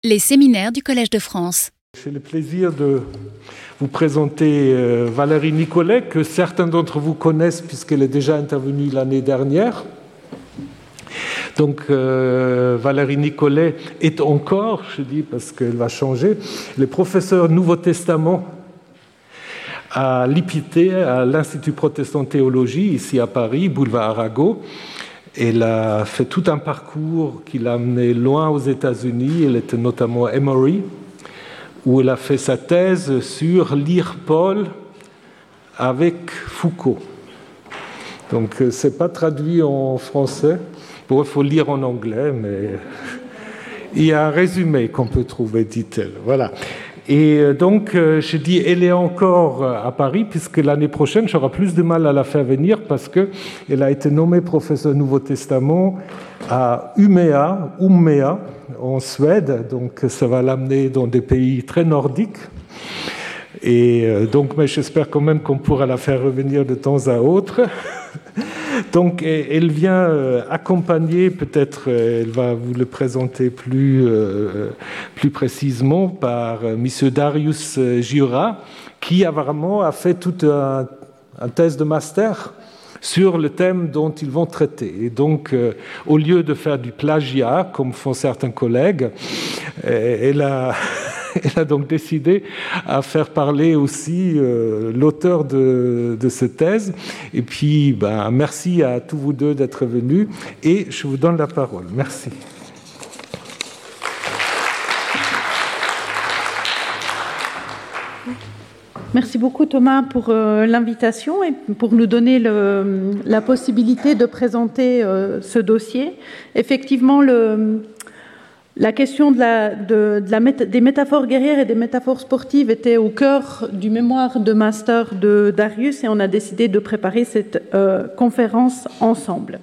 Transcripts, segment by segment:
Les séminaires du Collège de France. J'ai le plaisir de vous présenter Valérie Nicollet, que certains d'entre vous connaissent puisqu'elle est déjà intervenue l'année dernière. Donc Valérie Nicollet est encore, je dis parce qu'elle va changer, elle est professeure Nouveau Testament à l'IPT, à l'Institut Protestant de Théologie, ici à Paris, boulevard Arago. Elle a fait tout un parcours qui l'a amené loin aux États-Unis. Elle était notamment à Emory, où elle a fait sa thèse sur lire Paul avec Foucault. Donc, ce n'est pas traduit en français. Bon, il faut lire en anglais, mais il y a un résumé qu'on peut trouver, dit-elle. Voilà. Et donc, je dis, elle est encore à Paris, puisque l'année prochaine, j'aurai plus de mal à la faire venir, parce qu'elle a été nommée professeure Nouveau Testament à Umeå, en Suède. Donc, ça va l'amener dans des pays très nordiques. Et donc, mais j'espère quand même qu'on pourra la faire revenir de temps à autre. Donc, elle vient accompagnée, peut-être elle va vous le présenter plus précisément, par M. Darius Giura, qui apparemment a fait toute une thèse de master sur le thème dont ils vont traiter. Et donc, au lieu de faire du plagiat, comme font certains collègues, elle a donc décidé à faire parler aussi l'auteur de cette thèse. Et puis, merci à tous vous deux d'être venus. Et je vous donne la parole. Merci. Merci beaucoup Thomas pour l'invitation et pour nous donner la possibilité de présenter ce dossier. Effectivement, la question des métaphores guerrières et des métaphores sportives était au cœur du mémoire de master de Darius et on a décidé de préparer cette conférence ensemble.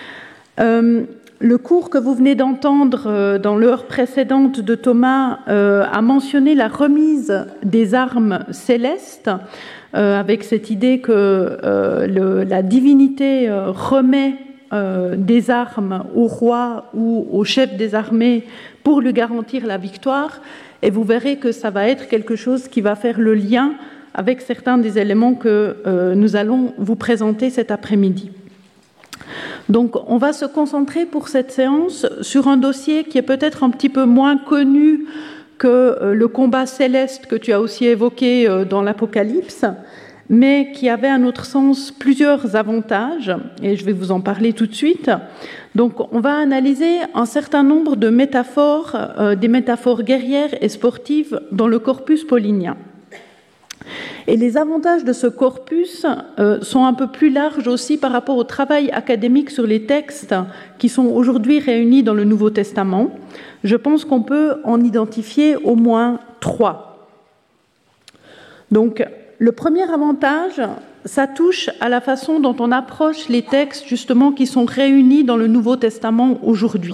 Le cours que vous venez d'entendre dans l'heure précédente de Thomas a mentionné la remise des armes célestes, avec cette idée que la divinité remet des armes au roi ou au chef des armées pour lui garantir la victoire. Et vous verrez que ça va être quelque chose qui va faire le lien avec certains des éléments que nous allons vous présenter cet après-midi. Donc, on va se concentrer pour cette séance sur un dossier qui est peut-être un petit peu moins connu que le combat céleste que tu as aussi évoqué dans l'Apocalypse, mais qui avait à notre sens plusieurs avantages, et je vais vous en parler tout de suite. Donc, on va analyser un certain nombre de métaphores, des métaphores guerrières et sportives dans le corpus paulinien. Et les avantages de ce corpus sont un peu plus larges aussi par rapport au travail académique sur les textes qui sont aujourd'hui réunis dans le Nouveau Testament. Je pense qu'on peut en identifier au moins 3. Donc, le premier avantage, ça touche à la façon dont on approche les textes justement qui sont réunis dans le Nouveau Testament aujourd'hui.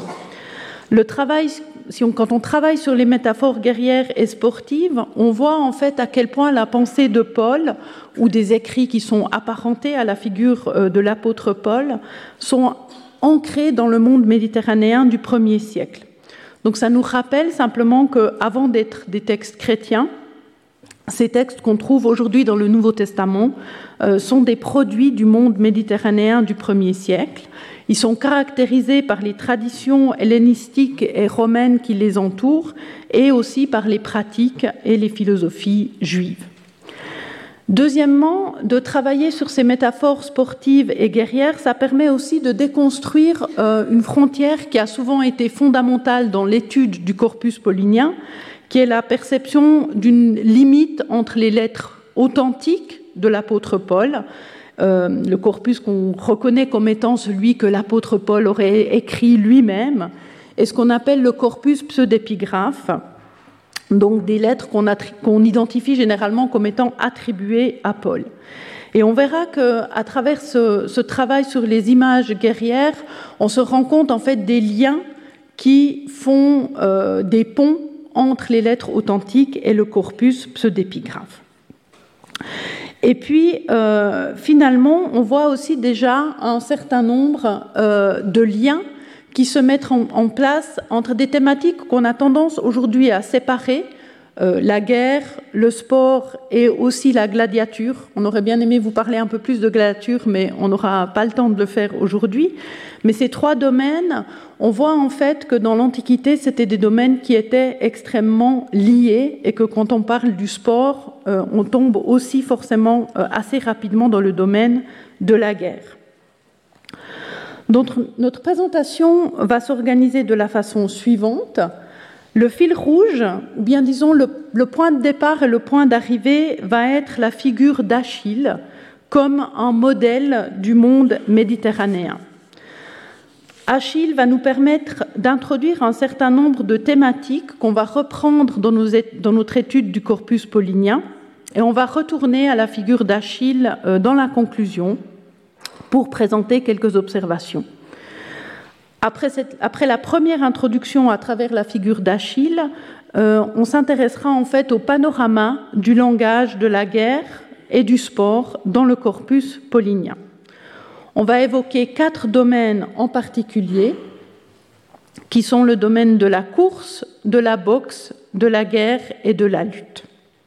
Quand on travaille sur les métaphores guerrières et sportives, on voit en fait à quel point la pensée de Paul, ou des écrits qui sont apparentés à la figure de l'apôtre Paul, sont ancrés dans le monde méditerranéen du 1er siècle. Donc ça nous rappelle simplement qu'avant d'être des textes chrétiens, ces textes qu'on trouve aujourd'hui dans le Nouveau Testament sont des produits du monde méditerranéen du 1er siècle. Ils sont caractérisés par les traditions hellénistiques et romaines qui les entourent et aussi par les pratiques et les philosophies juives. Deuxièmement, de travailler sur ces métaphores sportives et guerrières, ça permet aussi de déconstruire une frontière qui a souvent été fondamentale dans l'étude du corpus paulinien, qui est la perception d'une limite entre les lettres authentiques de l'apôtre Paul, le corpus qu'on reconnaît comme étant celui que l'apôtre Paul aurait écrit lui-même, et ce qu'on appelle le corpus pseudépigraphe, donc des lettres qu'on identifie généralement comme étant attribuées à Paul. Et on verra qu'à travers ce travail sur les images guerrières, on se rend compte en fait des liens qui font des ponts entre les lettres authentiques et le corpus pseudépigraphe. Et puis, finalement, on voit aussi déjà un certain nombre de liens qui se mettent en place entre des thématiques qu'on a tendance aujourd'hui à séparer, la guerre, le sport et aussi la gladiature. On aurait bien aimé vous parler un peu plus de gladiature, mais on n'aura pas le temps de le faire aujourd'hui. Mais ces trois domaines, on voit en fait que dans l'Antiquité, c'était des domaines qui étaient extrêmement liés et que quand on parle du sport, on tombe aussi forcément assez rapidement dans le domaine de la guerre. Donc, notre présentation va s'organiser de la façon suivante. Le fil rouge, ou bien disons le point de départ et le point d'arrivée, va être la figure d'Achille comme un modèle du monde méditerranéen. Achille va nous permettre d'introduire un certain nombre de thématiques qu'on va reprendre dans notre étude du corpus paulinien, et on va retourner à la figure d'Achille dans la conclusion pour présenter quelques observations. Après la première introduction à travers la figure d'Achille, on s'intéressera en fait au panorama du langage de la guerre et du sport dans le corpus paulinien. On va évoquer 4 domaines en particulier, qui sont le domaine de la course, de la boxe, de la guerre et de la lutte,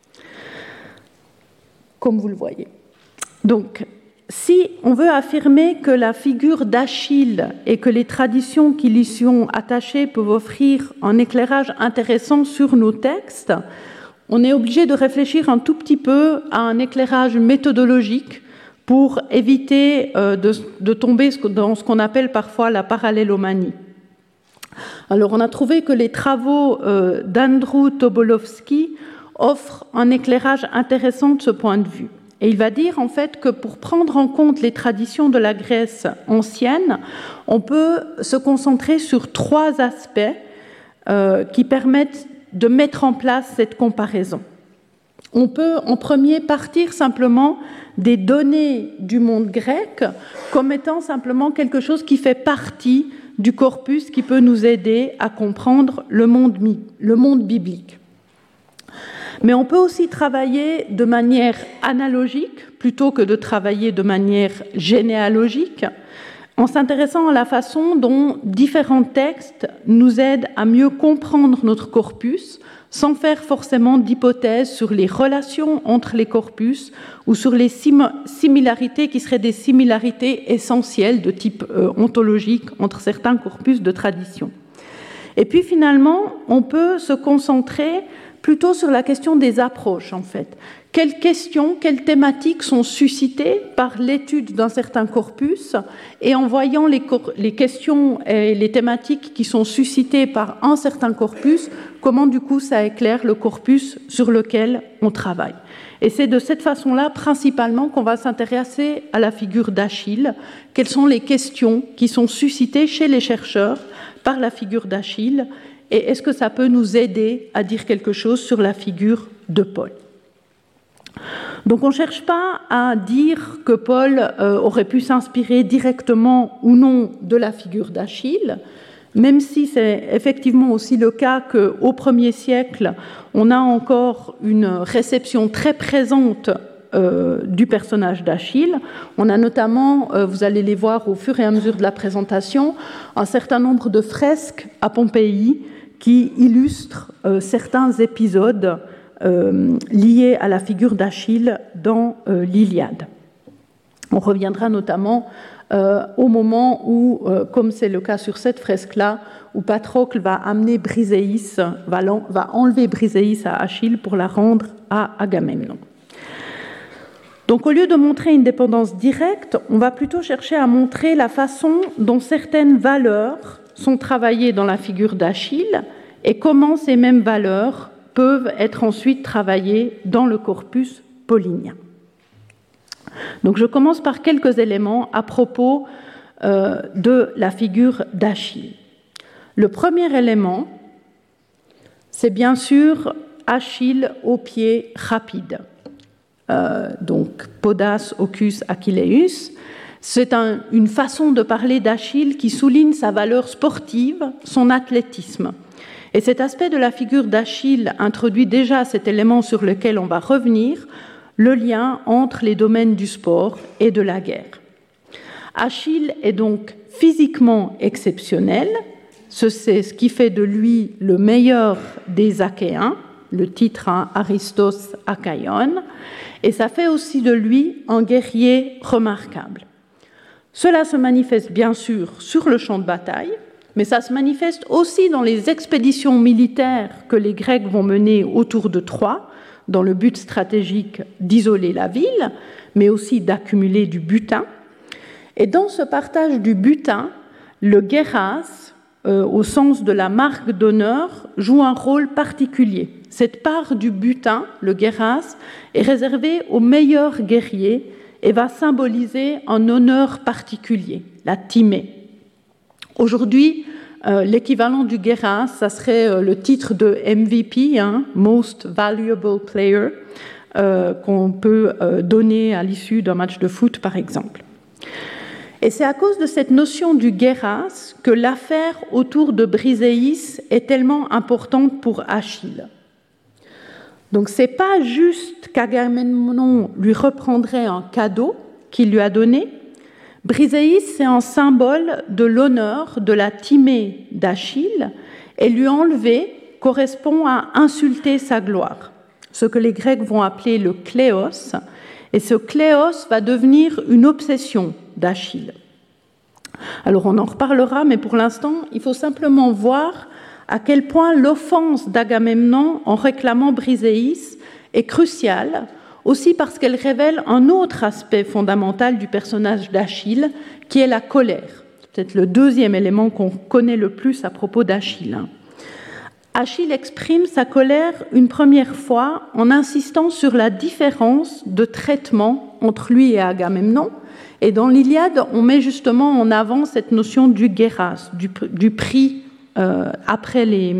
comme vous le voyez. Donc, si on veut affirmer que la figure d'Achille et que les traditions qui lui sont attachées peuvent offrir un éclairage intéressant sur nos textes, on est obligé de réfléchir un tout petit peu à un éclairage méthodologique pour éviter de tomber dans ce qu'on appelle parfois la parallélomanie. Alors, on a trouvé que les travaux d'Andrew Tobolowsky offrent un éclairage intéressant de ce point de vue. Et il va dire en fait que pour prendre en compte les traditions de la Grèce ancienne, on peut se concentrer sur 3 aspects qui permettent de mettre en place cette comparaison. On peut en premier partir simplement des données du monde grec comme étant simplement quelque chose qui fait partie du corpus qui peut nous aider à comprendre le monde biblique. Mais on peut aussi travailler de manière analogique plutôt que de travailler de manière généalogique en s'intéressant à la façon dont différents textes nous aident à mieux comprendre notre corpus sans faire forcément d'hypothèses sur les relations entre les corpus ou sur les similarités qui seraient des similarités essentielles de type ontologique entre certains corpus de tradition. Et puis finalement, on peut se concentrer plutôt sur la question des approches, en fait. Quelles questions, quelles thématiques sont suscitées par l'étude d'un certain corpus, et en voyant les questions et les thématiques qui sont suscitées par un certain corpus, comment du coup ça éclaire le corpus sur lequel on travaille. Et c'est de cette façon-là, principalement, qu'on va s'intéresser à la figure d'Achille. Quelles sont les questions qui sont suscitées chez les chercheurs par la figure d'Achille, et est-ce que ça peut nous aider à dire quelque chose sur la figure de Paul? Donc on ne cherche pas à dire que Paul aurait pu s'inspirer directement ou non de la figure d'Achille, même si c'est effectivement aussi le cas qu'au 1er siècle, on a encore une réception très présente du personnage d'Achille. On a notamment, vous allez les voir au fur et à mesure de la présentation, un certain nombre de fresques à Pompéi qui illustrent certains épisodes liés à la figure d'Achille dans l'Iliade. On reviendra notamment au moment où, comme c'est le cas sur cette fresque-là, où Patrocle va amener Briséis, va enlever Briséis à Achille pour la rendre à Agamemnon. Donc au lieu de montrer une dépendance directe, on va plutôt chercher à montrer la façon dont certaines valeurs sont travaillées dans la figure d'Achille et comment ces mêmes valeurs peuvent être ensuite travaillées dans le corpus paulinien. Donc je commence par quelques éléments à propos de la figure d'Achille. Le premier élément, c'est bien sûr Achille aux pieds rapides. Donc podas ocus achilleus, c'est une façon de parler d'Achille qui souligne sa valeur sportive, son athlétisme. Et cet aspect de la figure d'Achille introduit déjà cet élément sur lequel on va revenir, le lien entre les domaines du sport et de la guerre. Achille est donc physiquement exceptionnel. C'est ce qui fait de lui le meilleur des Achéens, le titre Aristos Achaïon, et ça fait aussi de lui un guerrier remarquable. Cela se manifeste bien sûr sur le champ de bataille, mais ça se manifeste aussi dans les expéditions militaires que les Grecs vont mener autour de Troie, dans le but stratégique d'isoler la ville, mais aussi d'accumuler du butin. Et dans ce partage du butin, le guéras, au sens de la marque d'honneur, joue un rôle particulier. Cette part du butin, le guéras, est réservée aux meilleurs guerriers et va symboliser un honneur particulier, la timée. Aujourd'hui, l'équivalent du guéras, ça serait le titre de MVP, Most Valuable Player, qu'on peut donner à l'issue d'un match de foot, par exemple. Et c'est à cause de cette notion du guéras que l'affaire autour de Briséis est tellement importante pour Achille. Donc ce n'est pas juste qu'Agamemnon lui reprendrait un cadeau qu'il lui a donné. Briséis, c'est un symbole de l'honneur, de la timée d'Achille, et lui enlever correspond à insulter sa gloire, ce que les Grecs vont appeler le kléos, et ce kléos va devenir une obsession d'Achille. Alors on en reparlera, mais pour l'instant, il faut simplement voir à quel point l'offense d'Agamemnon en réclamant Briséis est cruciale, aussi parce qu'elle révèle un autre aspect fondamental du personnage d'Achille, qui est la colère. C'est peut-être le deuxième élément qu'on connaît le plus à propos d'Achille. Achille exprime sa colère une première fois en insistant sur la différence de traitement entre lui et Agamemnon. Et dans l'Iliade, on met justement en avant cette notion du guéras, du prix après les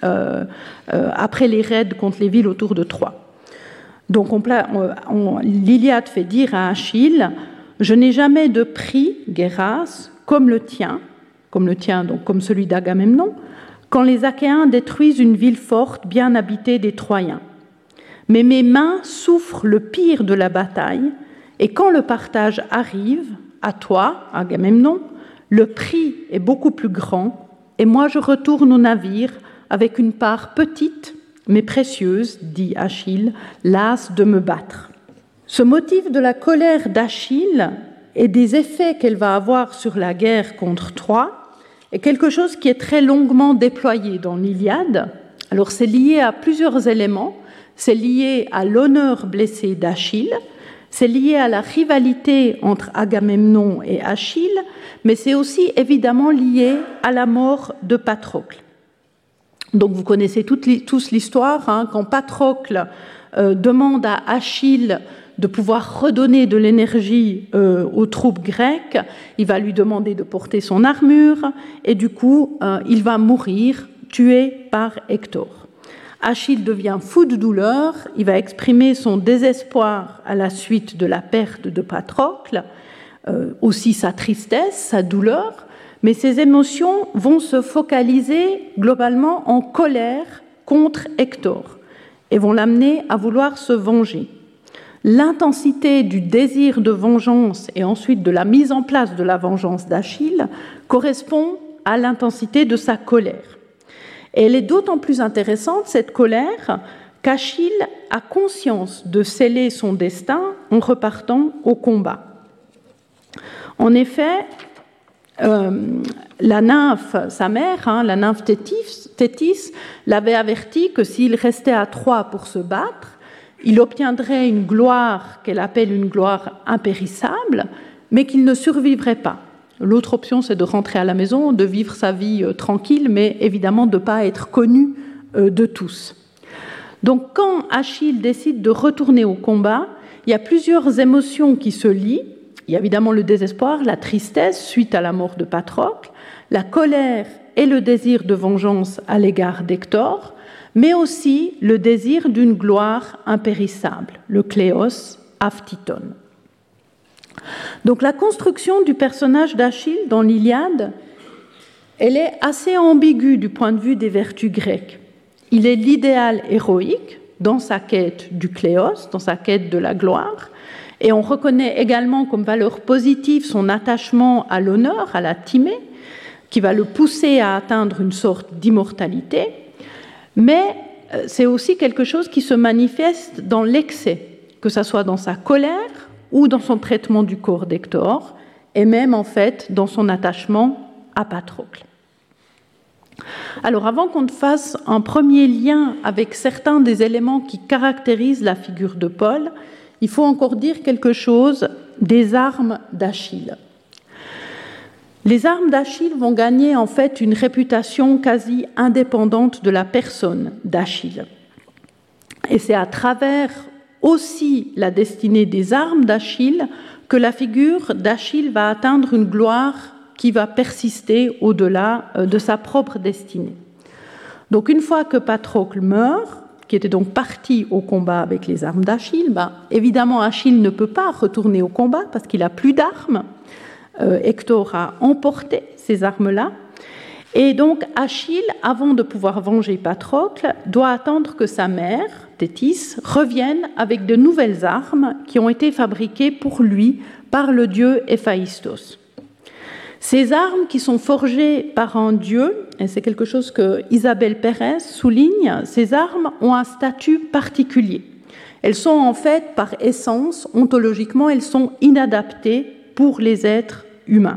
raids contre les villes autour de Troie. Donc l'Iliade fait dire à Achille « Je n'ai jamais de prix, guéras, comme le tien, donc comme celui d'Agamemnon, quand les Achéens détruisent une ville forte bien habitée des Troyens. Mais mes mains souffrent le pire de la bataille, et quand le partage arrive, à toi, Agamemnon, le prix est beaucoup plus grand, et moi je retourne au navire avec une part petite, mais précieuse, dit Achille, lasse de me battre. » Ce motif de la colère d'Achille et des effets qu'elle va avoir sur la guerre contre Troie est quelque chose qui est très longuement déployé dans l'Iliade. Alors c'est lié à plusieurs éléments. C'est lié à l'honneur blessé d'Achille, c'est lié à la rivalité entre Agamemnon et Achille, mais c'est aussi évidemment lié à la mort de Patrocle. Donc vous connaissez tous l'histoire, quand Patrocle demande à Achille de pouvoir redonner de l'énergie aux troupes grecques, il va lui demander de porter son armure, et du coup, il va mourir, tué par Hector. Achille devient fou de douleur, il va exprimer son désespoir à la suite de la perte de Patrocle, aussi sa tristesse, sa douleur, mais ces émotions vont se focaliser globalement en colère contre Hector et vont l'amener à vouloir se venger. L'intensité du désir de vengeance et ensuite de la mise en place de la vengeance d'Achille correspond à l'intensité de sa colère. Et elle est d'autant plus intéressante, cette colère, qu'Achille a conscience de sceller son destin en repartant au combat. En effet, la nymphe, sa mère, la nymphe Thétis, l'avait averti que s'il restait à Troie pour se battre, il obtiendrait une gloire qu'elle appelle une gloire impérissable, mais qu'il ne survivrait pas. L'autre option, c'est de rentrer à la maison, de vivre sa vie tranquille, mais évidemment de ne pas être connu de tous. Donc quand Achille décide de retourner au combat, il y a plusieurs émotions qui se lient. Il y a évidemment le désespoir, la tristesse suite à la mort de Patrocle, la colère et le désir de vengeance à l'égard d'Hector, mais aussi le désir d'une gloire impérissable, le kléos aphthiton. Donc la construction du personnage d'Achille dans l'Iliade, elle est assez ambiguë du point de vue des vertus grecques. Il est l'idéal héroïque dans sa quête du kléos, dans sa quête de la gloire, Et on reconnaît également comme valeur positive son attachement à l'honneur, à la timée, qui va le pousser à atteindre une sorte d'immortalité, mais c'est aussi quelque chose qui se manifeste dans l'excès, que ce soit dans sa colère ou dans son traitement du corps d'Hector, et même en fait dans son attachement à Patrocle. Alors avant qu'on ne fasse un premier lien avec certains des éléments qui caractérisent la figure de Paul, il faut encore dire quelque chose des armes d'Achille. Les armes d'Achille vont gagner en fait une réputation quasi indépendante de la personne d'Achille. Et c'est à travers aussi la destinée des armes d'Achille que la figure d'Achille va atteindre une gloire qui va persister au-delà de sa propre destinée. Donc une fois que Patrocle meurt, qui était donc parti au combat avec les armes d'Achille, évidemment Achille ne peut pas retourner au combat parce qu'il n'a plus d'armes. Hector a emporté ces armes-là. Et donc Achille, avant de pouvoir venger Patrocle, doit attendre que sa mère, Thétis, revienne avec de nouvelles armes qui ont été fabriquées pour lui par le dieu Héphaïstos. Ces armes qui sont forgées par un dieu, et c'est quelque chose que Isabelle Pérez souligne, ces armes ont un statut particulier. Elles sont en fait, par essence, ontologiquement, elles sont inadaptées pour les êtres humains.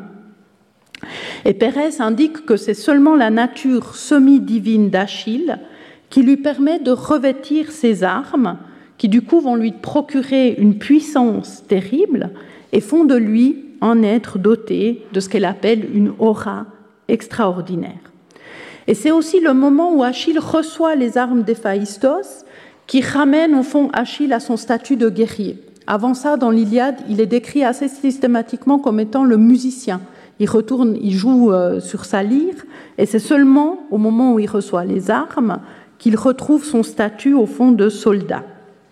Et Pérez indique que c'est seulement la nature semi-divine d'Achille qui lui permet de revêtir ces armes, qui du coup vont lui procurer une puissance terrible et font de lui un être doté de ce qu'elle appelle une aura extraordinaire. Et c'est aussi le moment où Achille reçoit les armes d'Héphaïstos qui ramène au fond Achille à son statut de guerrier. Avant ça, dans l'Iliade, il est décrit assez systématiquement comme étant le musicien. Il joue sur sa lyre, et c'est seulement au moment où il reçoit les armes qu'il retrouve son statut au fond de soldat.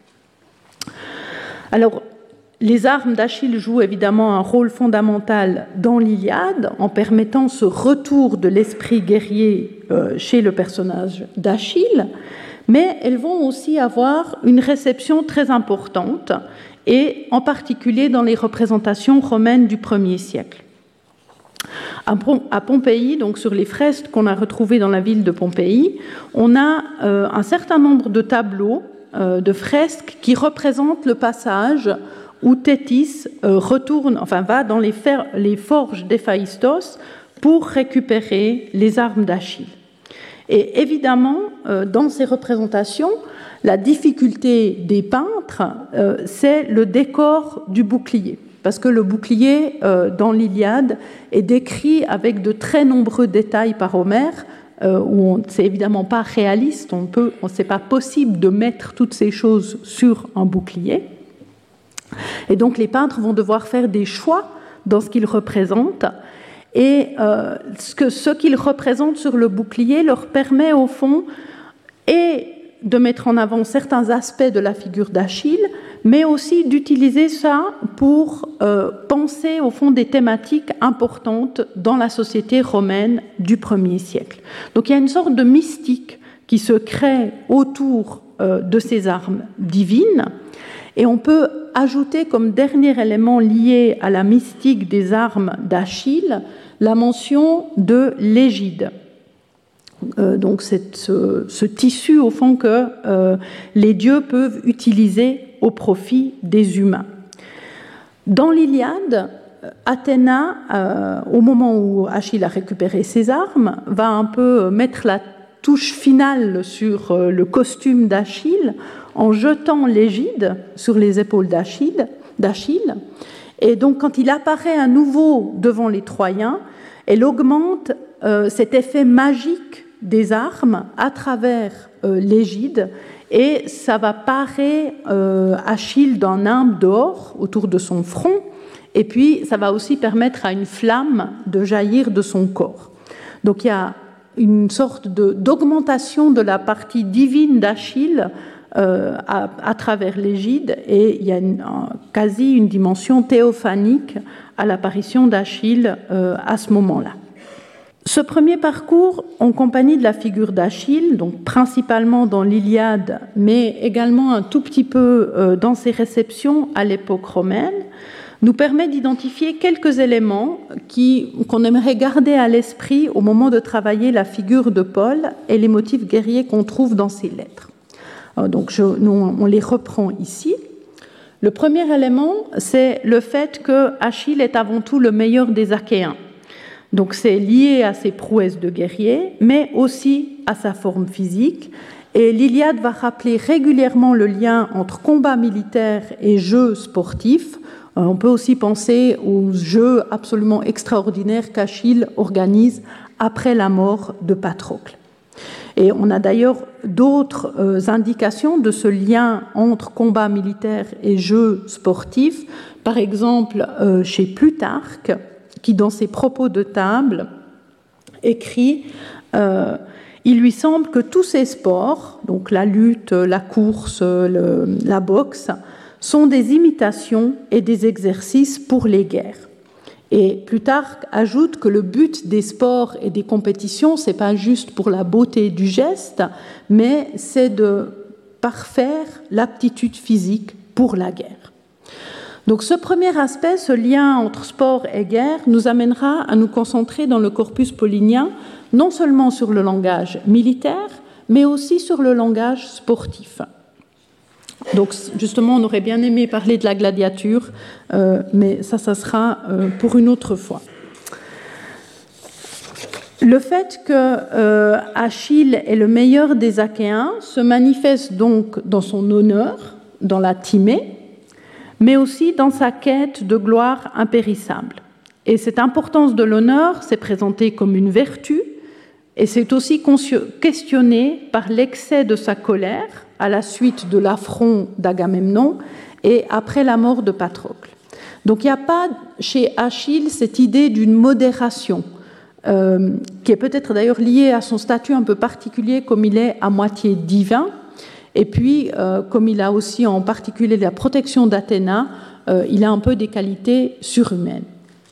Alors, les armes d'Achille jouent évidemment un rôle fondamental dans l'Iliade en permettant ce retour de l'esprit guerrier chez le personnage d'Achille, mais elles vont aussi avoir une réception très importante, et en particulier dans les représentations romaines du 1er siècle. À Pompéi, donc sur les fresques qu'on a retrouvées dans la ville de Pompéi, on a un certain nombre de tableaux, de fresques qui représentent le passage où Thétis va dans les forges d'Héphaïstos pour récupérer les armes d'Achille. Et évidemment, dans ces représentations, la difficulté des peintres, c'est le décor du bouclier. Parce que le bouclier, dans l'Iliade, est décrit avec de très nombreux détails par Homère, où c'est évidemment pas réaliste, c'est pas possible de mettre toutes ces choses sur un bouclier. Et donc les peintres vont devoir faire des choix dans ce qu'ils représentent. Et ce qu'ils représentent sur le bouclier leur permet au fond et de mettre en avant certains aspects de la figure d'Achille, mais aussi d'utiliser ça pour penser au fond des thématiques importantes dans la société romaine du 1er siècle. Donc il y a une sorte de mystique qui se crée autour de ces armes divines, et on peut ajouter comme dernier élément lié à la mystique des armes d'Achille la mention de l'égide. Donc c'est ce tissu au fond que les dieux peuvent utiliser au profit des humains. Dans l'Iliade, Athéna, au moment où Achille a récupéré ses armes, va un peu mettre la touche finale sur le costume d'Achille en jetant l'égide sur les épaules d'Achille. Et donc quand il apparaît à nouveau devant les Troyens, elle augmente cet effet magique des armes à travers l'égide, et ça va parer Achille d'un nimbe d'or autour de son front, et puis ça va aussi permettre à une flamme de jaillir de son corps. Donc il y a une sorte d'augmentation de la partie divine d'Achille à travers l'égide, et il y a quasi une dimension théophanique à l'apparition d'Achille à ce moment-là. Ce premier parcours, en compagnie de la figure d'Achille, donc principalement dans l'Iliade, mais également un tout petit peu dans ses réceptions à l'époque romaine, nous permet d'identifier quelques éléments qu'on aimerait garder à l'esprit au moment de travailler la figure de Paul et les motifs guerriers qu'on trouve dans ses lettres. Donc on les reprend ici. Le premier élément, c'est le fait que Achille est avant tout le meilleur des Achéens. Donc c'est lié à ses prouesses de guerrier, mais aussi à sa forme physique. Et l'Iliade va rappeler régulièrement le lien entre combat militaire et jeux sportifs. On peut aussi penser aux jeux absolument extraordinaires qu'Achille organise après la mort de Patrocle. Et on a d'ailleurs d'autres indications de ce lien entre combat militaire et jeux sportifs. Par exemple, chez Plutarque, qui, dans ses propos de table, écrit il lui semble que tous ces sports, donc la lutte, la course, la boxe, sont des imitations et des exercices pour les guerres. Et Plutarque ajoute que le but des sports et des compétitions, ce n'est pas juste pour la beauté du geste, mais c'est de parfaire l'aptitude physique pour la guerre. Donc ce premier aspect, ce lien entre sport et guerre, nous amènera à nous concentrer dans le corpus paulinien, non seulement sur le langage militaire, mais aussi sur le langage sportif. Donc justement, on aurait bien aimé parler de la gladiature, mais ça sera pour une autre fois. Le fait que Achille est le meilleur des Achéens se manifeste donc dans son honneur, dans la Timée, mais aussi dans sa quête de gloire impérissable. Et cette importance de l'honneur s'est présentée comme une vertu, et c'est aussi questionné par l'excès de sa colère à la suite de l'affront d'Agamemnon et après la mort de Patrocle. Donc il n'y a pas chez Achille cette idée d'une modération, qui est peut-être d'ailleurs liée à son statut un peu particulier, comme il est à moitié divin, et puis comme il a aussi en particulier la protection d'Athéna, il a un peu des qualités surhumaines.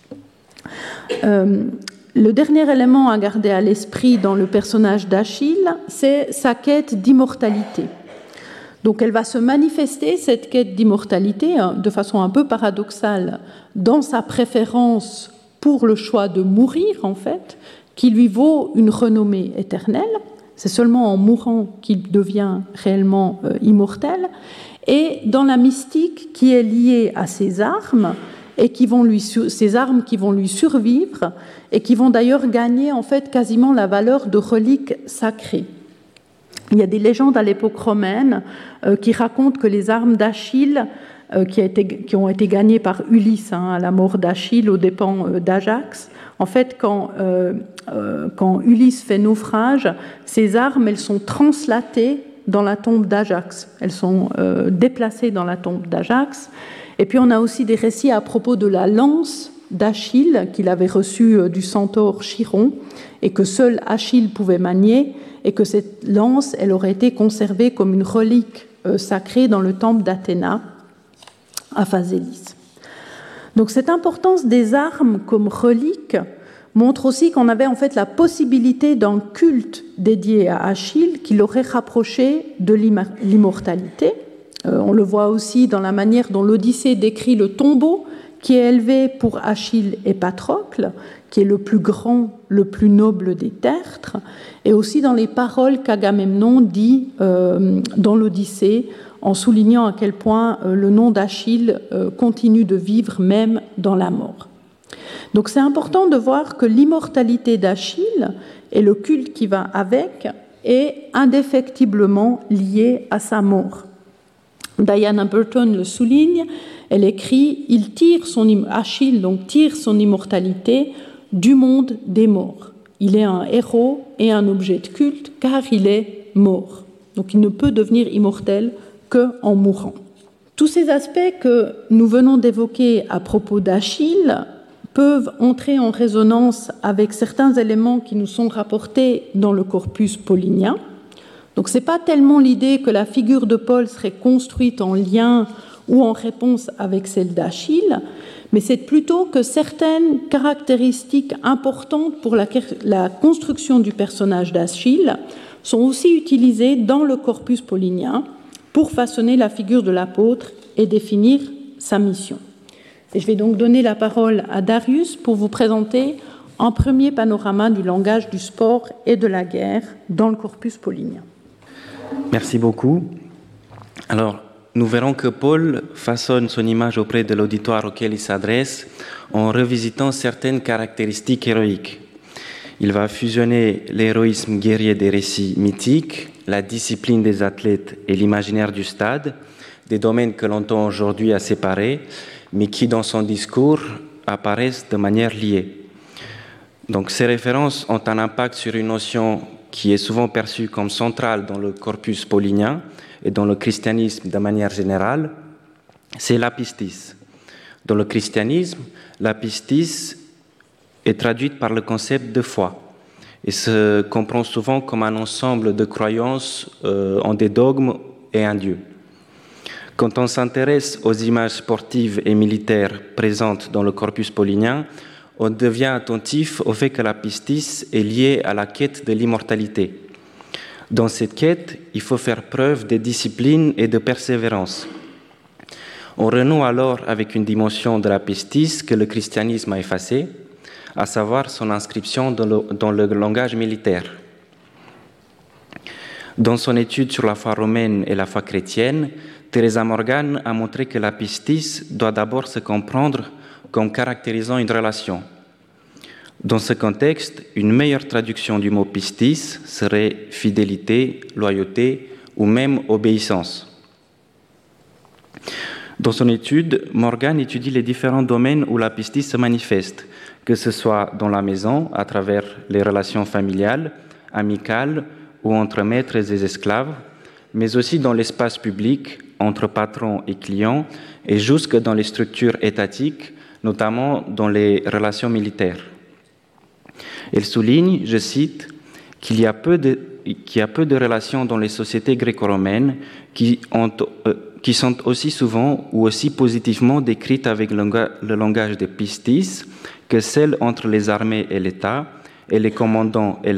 Le dernier élément à garder à l'esprit dans le personnage d'Achille, c'est sa quête d'immortalité. Donc elle va se manifester, cette quête d'immortalité, de façon un peu paradoxale, dans sa préférence pour le choix de mourir, en fait, qui lui vaut une renommée éternelle. C'est seulement en mourant qu'il devient réellement immortel. Et dans la mystique qui est liée à ses armes, et ces armes qui vont lui survivre et qui vont d'ailleurs gagner en fait quasiment la valeur de reliques sacrées. Il y a des légendes à l'époque romaine qui racontent que les armes d'Achille, qui ont été gagnées par Ulysse à la mort d'Achille aux dépens d'Ajax, en fait quand Ulysse fait naufrage, ces armes elles sont translatées dans la tombe d'Ajax, elles sont déplacées dans la tombe d'Ajax. Et puis on a aussi des récits à propos de la lance d'Achille qu'il avait reçue du centaure Chiron et que seul Achille pouvait manier et que cette lance, elle aurait été conservée comme une relique sacrée dans le temple d'Athéna à Phasélis. Donc cette importance des armes comme reliques montre aussi qu'on avait en fait la possibilité d'un culte dédié à Achille qui l'aurait rapproché de l'immortalité. On le voit aussi dans la manière dont l'Odyssée décrit le tombeau qui est élevé pour Achille et Patrocle, qui est le plus grand, le plus noble des tertres, et aussi dans les paroles qu'Agamemnon dit dans l'Odyssée, en soulignant à quel point le nom d'Achille continue de vivre même dans la mort. Donc c'est important de voir que l'immortalité d'Achille et le culte qui va avec est indéfectiblement lié à sa mort. Diana Burton le souligne, elle écrit « Achille donc tire son immortalité du monde des morts. Il est un héros et un objet de culte car il est mort. Donc il ne peut devenir immortel qu'en mourant. » Tous ces aspects que nous venons d'évoquer à propos d'Achille peuvent entrer en résonance avec certains éléments qui nous sont rapportés dans le corpus paulinien. Donc ce n'est pas tellement l'idée que la figure de Paul serait construite en lien ou en réponse avec celle d'Achille, mais c'est plutôt que certaines caractéristiques importantes pour la construction du personnage d'Achille sont aussi utilisées dans le corpus paulinien pour façonner la figure de l'apôtre et définir sa mission. Et je vais donc donner la parole à Darius pour vous présenter un premier panorama du langage du sport et de la guerre dans le corpus paulinien. Merci beaucoup. Alors, nous verrons que Paul façonne son image auprès de l'auditoire auquel il s'adresse en revisitant certaines caractéristiques héroïques. Il va fusionner l'héroïsme guerrier des récits mythiques, la discipline des athlètes et l'imaginaire du stade, des domaines que l'on tend aujourd'hui à séparer, mais qui, dans son discours, apparaissent de manière liée. Donc, ces références ont un impact sur une notion qui est souvent perçue comme centrale dans le corpus paulinien et dans le christianisme de manière générale, c'est l'apistis. Dans le christianisme, l'apistis est traduite par le concept de foi et se comprend souvent comme un ensemble de croyances en des dogmes et un Dieu. Quand on s'intéresse aux images sportives et militaires présentes dans le corpus paulinien, on devient attentif au fait que la pistis est liée à la quête de l'immortalité. Dans cette quête, il faut faire preuve de discipline et de persévérance. On renoue alors avec une dimension de la pistis que le christianisme a effacée, à savoir son inscription dans le langage militaire. Dans son étude sur la foi romaine et la foi chrétienne, Teresa Morgan a montré que la pistis doit d'abord se comprendre comme caractérisant une relation. Dans ce contexte, une meilleure traduction du mot pistis serait fidélité, loyauté ou même obéissance. Dans son étude, Morgan étudie les différents domaines où la pistis se manifeste, que ce soit dans la maison, à travers les relations familiales, amicales ou entre maîtres et esclaves, mais aussi dans l'espace public, entre patrons et clients, et jusque dans les structures étatiques, notamment dans les relations militaires. Elle souligne, je cite, qu'il y a peu de relations dans les sociétés gréco-romaines qui sont aussi souvent ou aussi positivement décrites avec le langage des pistis que celles entre les armées et l'État et les commandants de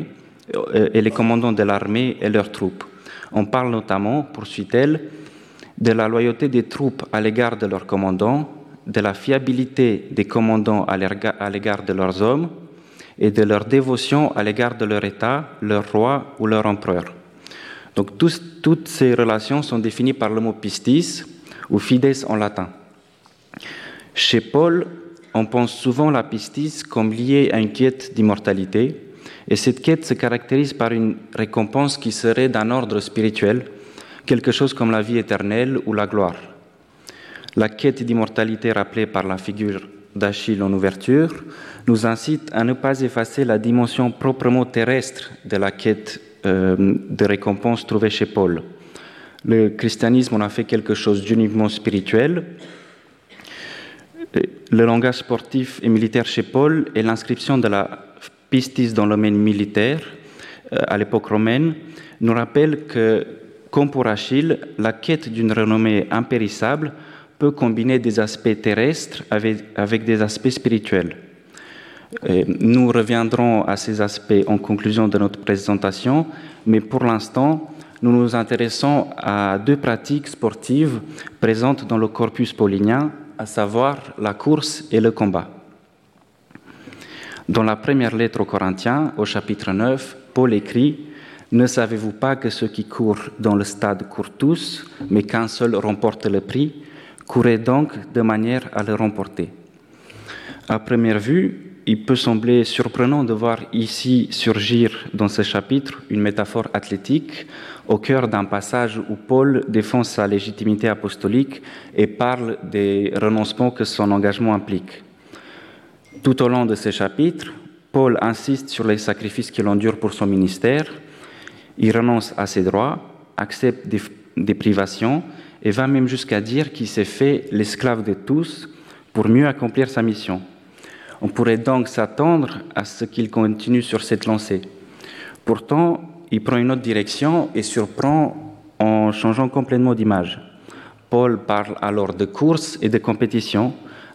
l'armée et leurs troupes. On parle notamment, poursuit-elle, de la loyauté des troupes à l'égard de leurs commandants, de la fiabilité des commandants à l'égard de leurs hommes et de leur dévotion à l'égard de leur État, leur roi ou leur empereur. Donc toutes ces relations sont définies par le mot pistis ou fides en latin. Chez Paul, on pense souvent la pistis comme liée à une quête d'immortalité, et cette quête se caractérise par une récompense qui serait d'un ordre spirituel, quelque chose comme la vie éternelle ou la gloire. La quête d'immortalité rappelée par la figure d'Achille en ouverture nous incite à ne pas effacer la dimension proprement terrestre de la quête de récompense trouvée chez Paul. Le christianisme en a fait quelque chose d'uniquement spirituel. Le langage sportif et militaire chez Paul et l'inscription de la pistis dans le domaine militaire à l'époque romaine nous rappellent que, comme pour Achille, la quête d'une renommée impérissable peut combiner des aspects terrestres avec des aspects spirituels. Nous reviendrons à ces aspects en conclusion de notre présentation, mais pour l'instant, nous nous intéressons à deux pratiques sportives présentes dans le corpus paulinien, à savoir la course et le combat. Dans la première lettre aux Corinthiens, au chapitre 9, Paul écrit « Ne savez-vous pas que ceux qui courent dans le stade courent tous, mais qu'un seul remporte le prix ? Courez donc de manière à le remporter. » À première vue, il peut sembler surprenant de voir ici surgir dans ce chapitre une métaphore athlétique au cœur d'un passage où Paul défend sa légitimité apostolique et parle des renoncements que son engagement implique. Tout au long de ce chapitre, Paul insiste sur les sacrifices qu'il endure pour son ministère. Il renonce à ses droits, accepte des privations et va même jusqu'à dire qu'il s'est fait l'esclave de tous pour mieux accomplir sa mission. On pourrait donc s'attendre à ce qu'il continue sur cette lancée. Pourtant, il prend une autre direction et surprend en changeant complètement d'image. Paul parle alors de course et de compétition,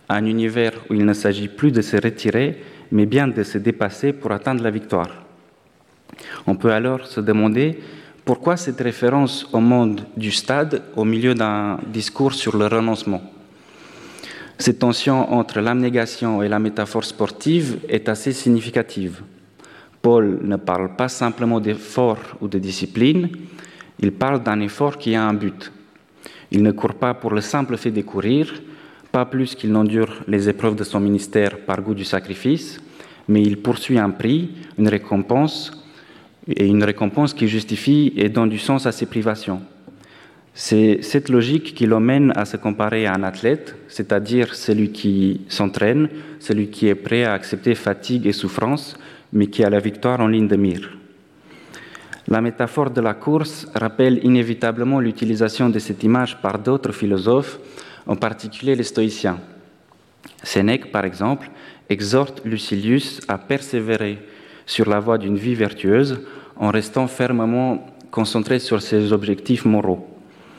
un univers où il ne s'agit plus de se retirer, mais bien de se dépasser pour atteindre la victoire. On peut alors se demander pourquoi cette référence au monde du stade au milieu d'un discours sur le renoncement. Cette tension entre l'abnégation et la métaphore sportive est assez significative. Paul ne parle pas simplement d'effort ou de discipline, il parle d'un effort qui a un but. Il ne court pas pour le simple fait de courir, pas plus qu'il n'endure les épreuves de son ministère par goût du sacrifice, mais il poursuit un prix, une récompense qui justifie et donne du sens à ses privations. C'est cette logique qui l'emmène à se comparer à un athlète, c'est-à-dire celui qui s'entraîne, celui qui est prêt à accepter fatigue et souffrance, mais qui a la victoire en ligne de mire. La métaphore de la course rappelle inévitablement l'utilisation de cette image par d'autres philosophes, en particulier les stoïciens. Sénèque, par exemple, exhorte Lucilius à persévérer sur la voie d'une vie vertueuse en restant fermement concentré sur ses objectifs moraux.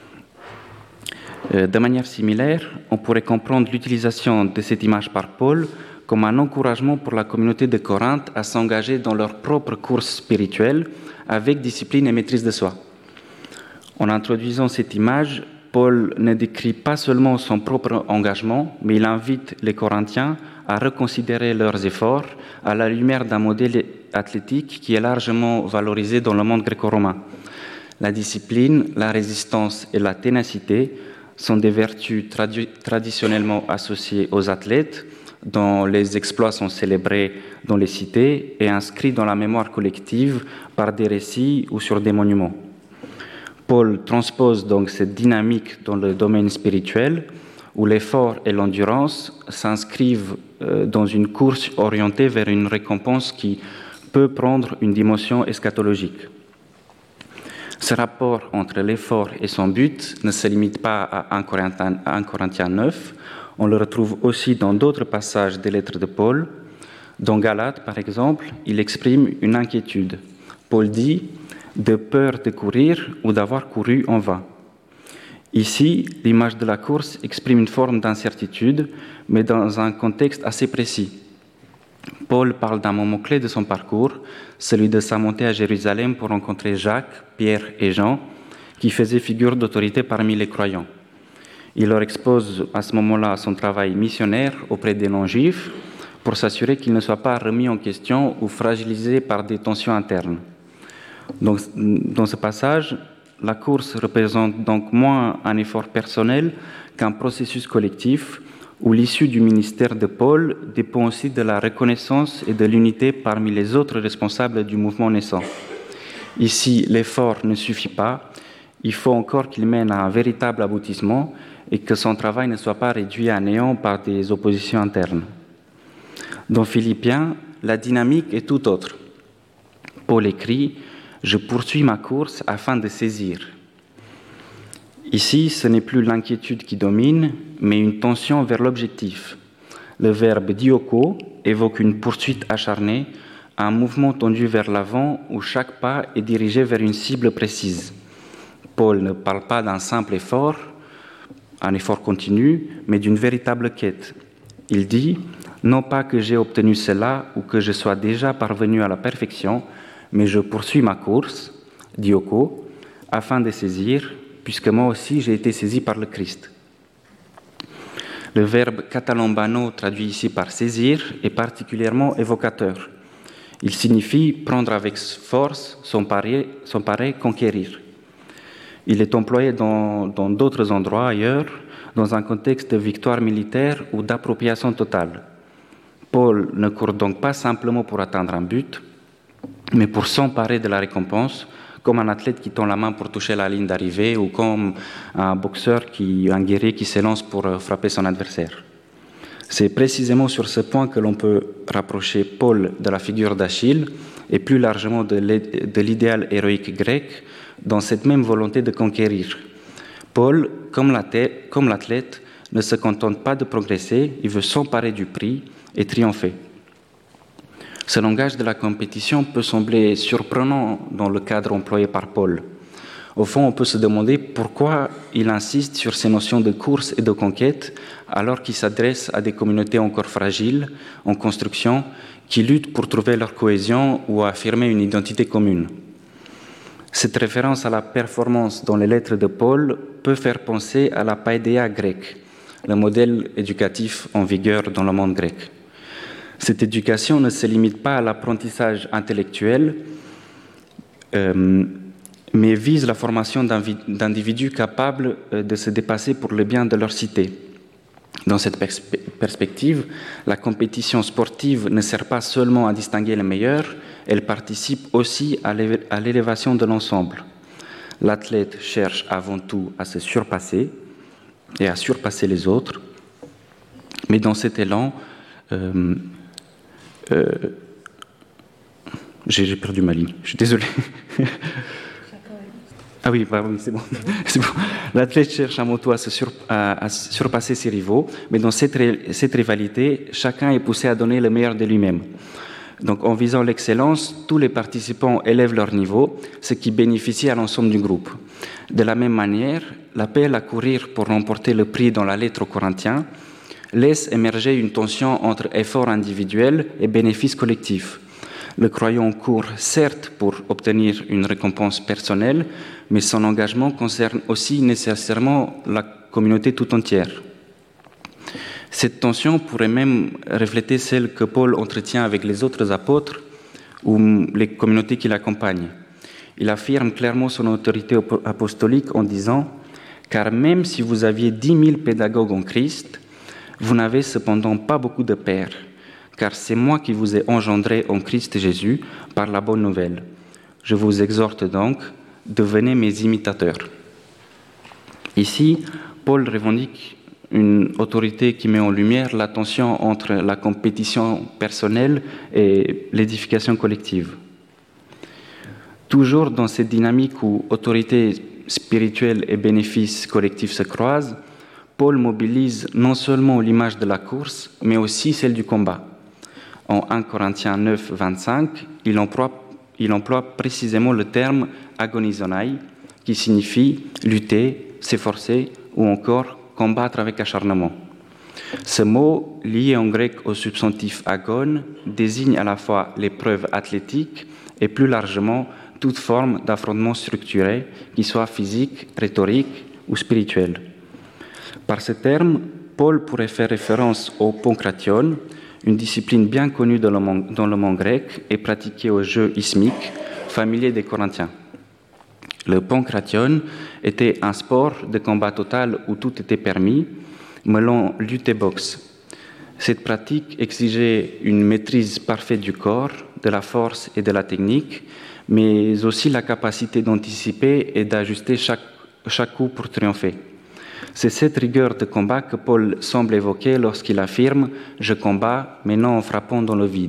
De manière similaire, on pourrait comprendre l'utilisation de cette image par Paul comme un encouragement pour la communauté de Corinthe à s'engager dans leur propre course spirituelle avec discipline et maîtrise de soi. En introduisant cette image, Paul ne décrit pas seulement son propre engagement, mais il invite les Corinthiens à reconsidérer leurs efforts à la lumière d'un modèle athlétique qui est largement valorisé dans le monde gréco-romain. La discipline, la résistance et la ténacité sont des vertus traditionnellement associées aux athlètes, dont les exploits sont célébrés dans les cités et inscrits dans la mémoire collective par des récits ou sur des monuments. Paul transpose donc cette dynamique dans le domaine spirituel, où l'effort et l'endurance s'inscrivent dans une course orientée vers une récompense qui peut prendre une dimension eschatologique. Ce rapport entre l'effort et son but ne se limite pas à 1 Corinthiens 9, on le retrouve aussi dans d'autres passages des lettres de Paul. Dans Galates, par exemple, il exprime une inquiétude. Paul dit « de peur de courir ou d'avoir couru en vain ». Ici, l'image de la course exprime une forme d'incertitude, mais dans un contexte assez précis. Paul parle d'un moment clé de son parcours, celui de sa montée à Jérusalem pour rencontrer Jacques, Pierre et Jean, qui faisaient figure d'autorité parmi les croyants. Il leur expose à ce moment-là son travail missionnaire auprès des non-juifs pour s'assurer qu'ils ne soient pas remis en question ou fragilisés par des tensions internes. Donc, dans ce passage, la course représente donc moins un effort personnel qu'un processus collectif où l'issue du ministère de Paul dépend aussi de la reconnaissance et de l'unité parmi les autres responsables du mouvement naissant. Ici, l'effort ne suffit pas, il faut encore qu'il mène à un véritable aboutissement et que son travail ne soit pas réduit à néant par des oppositions internes. Dans Philippiens, la dynamique est tout autre. Paul écrit « Je poursuis ma course afin de saisir ». Ici, ce n'est plus l'inquiétude qui domine, mais une tension vers l'objectif. Le verbe dioko évoque une poursuite acharnée, un mouvement tendu vers l'avant où chaque pas est dirigé vers une cible précise. Paul ne parle pas d'un simple effort, un effort continu, mais d'une véritable quête. Il dit « Non pas que j'ai obtenu cela ou que je sois déjà parvenu à la perfection, mais je poursuis ma course, dioko, afin de saisir, puisque moi aussi j'ai été saisi par le Christ. » Le verbe katalambano, traduit ici par saisir, est particulièrement évocateur. Il signifie prendre avec force, s'emparer, conquérir. Il est employé dans d'autres endroits ailleurs, dans un contexte de victoire militaire ou d'appropriation totale. Paul ne court donc pas simplement pour atteindre un but, mais pour s'emparer de la récompense, comme un athlète qui tend la main pour toucher la ligne d'arrivée ou comme un boxeur, un guerrier qui s'élance pour frapper son adversaire. C'est précisément sur ce point que l'on peut rapprocher Paul de la figure d'Achille et plus largement de l'idéal héroïque grec dans cette même volonté de conquérir. Paul, comme l'athlète, ne se contente pas de progresser, il veut s'emparer du prix et triompher. Ce langage de la compétition peut sembler surprenant dans le cadre employé par Paul. Au fond, on peut se demander pourquoi il insiste sur ces notions de course et de conquête alors qu'il s'adresse à des communautés encore fragiles, en construction, qui luttent pour trouver leur cohésion ou affirmer une identité commune. Cette référence à la performance dans les lettres de Paul peut faire penser à la paideia grecque, le modèle éducatif en vigueur dans le monde grec. Cette éducation ne se limite pas à l'apprentissage intellectuel, mais vise la formation d'individus capables de se dépasser pour le bien de leur cité. Dans cette perspective, la compétition sportive ne sert pas seulement à distinguer les meilleurs, elle participe aussi à l'élévation de l'ensemble. L'athlète cherche avant tout à se surpasser et à surpasser les autres, mais dans cet élan, j'ai perdu ma ligne, je suis désolé. Ah oui, c'est bon. C'est bon. L'athlète cherche avant tout à surpasser ses rivaux, mais dans cette rivalité, chacun est poussé à donner le meilleur de lui-même. Donc, en visant l'excellence, tous les participants élèvent leur niveau, ce qui bénéficie à l'ensemble du groupe. De la même manière, l'appel à courir pour remporter le prix dans la lettre aux Corinthiens laisse émerger une tension entre effort individuel et bénéfice collectif. Le croyant court certes pour obtenir une récompense personnelle, mais son engagement concerne aussi nécessairement la communauté tout entière. Cette tension pourrait même refléter celle que Paul entretient avec les autres apôtres ou les communautés qui l'accompagnent. Il affirme clairement son autorité apostolique en disant « Car même si vous aviez 10 000 pédagogues en Christ, vous n'avez cependant pas beaucoup de pairs, car c'est moi qui vous ai engendré en Christ Jésus par la bonne nouvelle. Je vous exhorte donc, devenez mes imitateurs. » Ici, Paul revendique une autorité qui met en lumière la tension entre la compétition personnelle et l'édification collective. Toujours dans cette dynamique où autorité spirituelle et bénéfice collectif se croisent, Paul mobilise non seulement l'image de la course, mais aussi celle du combat. En 1 Corinthiens 9, 25, il emploie précisément le terme agonizonai, qui signifie lutter, s'efforcer ou encore combattre avec acharnement. Ce mot, lié en grec au substantif agon, désigne à la fois l'épreuve athlétique et plus largement toute forme d'affrontement structuré, qu'il soit physique, rhétorique ou spirituel. Par ce terme, Paul pourrait faire référence au pankration, une discipline bien connue dans le monde grec et pratiquée au jeu ismique, familier des Corinthiens. Le pankration était un sport de combat total où tout était permis, mêlant lutte et boxe. Cette pratique exigeait une maîtrise parfaite du corps, de la force et de la technique, mais aussi la capacité d'anticiper et d'ajuster chaque coup pour triompher. C'est cette rigueur de combat que Paul semble évoquer lorsqu'il affirme « Je combats, mais non en frappant dans le vide ».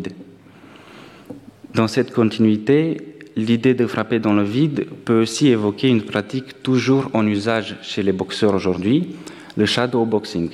Dans cette continuité, l'idée de frapper dans le vide peut aussi évoquer une pratique toujours en usage chez les boxeurs aujourd'hui, le shadow boxing,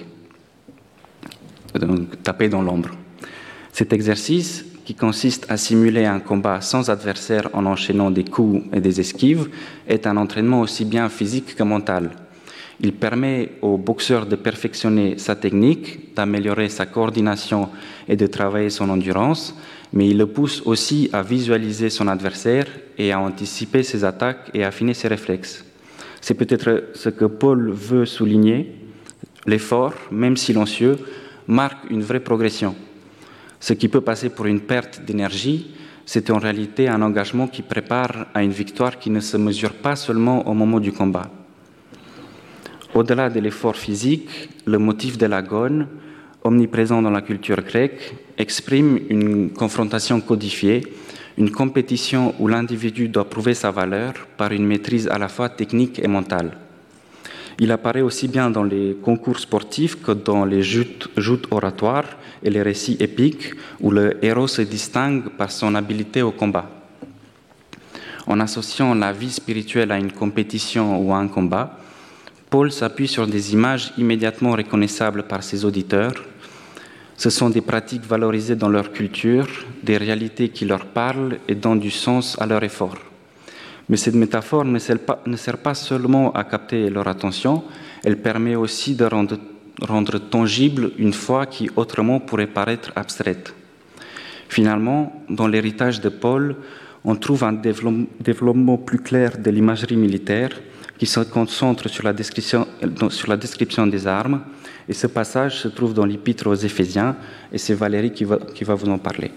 donc taper dans l'ombre. Cet exercice, qui consiste à simuler un combat sans adversaire en enchaînant des coups et des esquives, est un entraînement aussi bien physique que mental. Il permet au boxeur de perfectionner sa technique, d'améliorer sa coordination et de travailler son endurance, mais il le pousse aussi à visualiser son adversaire et à anticiper ses attaques et affiner ses réflexes. C'est peut-être ce que Paul veut souligner. L'effort, même silencieux, marque une vraie progression. Ce qui peut passer pour une perte d'énergie, c'est en réalité un engagement qui prépare à une victoire qui ne se mesure pas seulement au moment du combat. Au-delà de l'effort physique, le motif de l'agone, omniprésent dans la culture grecque, exprime une confrontation codifiée, une compétition où l'individu doit prouver sa valeur par une maîtrise à la fois technique et mentale. Il apparaît aussi bien dans les concours sportifs que dans les joutes oratoires et les récits épiques où le héros se distingue par son habileté au combat. En associant la vie spirituelle à une compétition ou à un combat, Paul s'appuie sur des images immédiatement reconnaissables par ses auditeurs. Ce sont des pratiques valorisées dans leur culture, des réalités qui leur parlent et donnent du sens à leur effort. Mais cette métaphore ne sert pas seulement à capter leur attention, elle permet aussi de rendre tangible une foi qui autrement pourrait paraître abstraite. Finalement, dans l'héritage de Paul, on trouve un développement plus clair de l'imagerie militaire qui se concentre sur la description des armes. Et ce passage se trouve dans l'Épître aux Éphésiens, et c'est Valérie qui va vous en parler.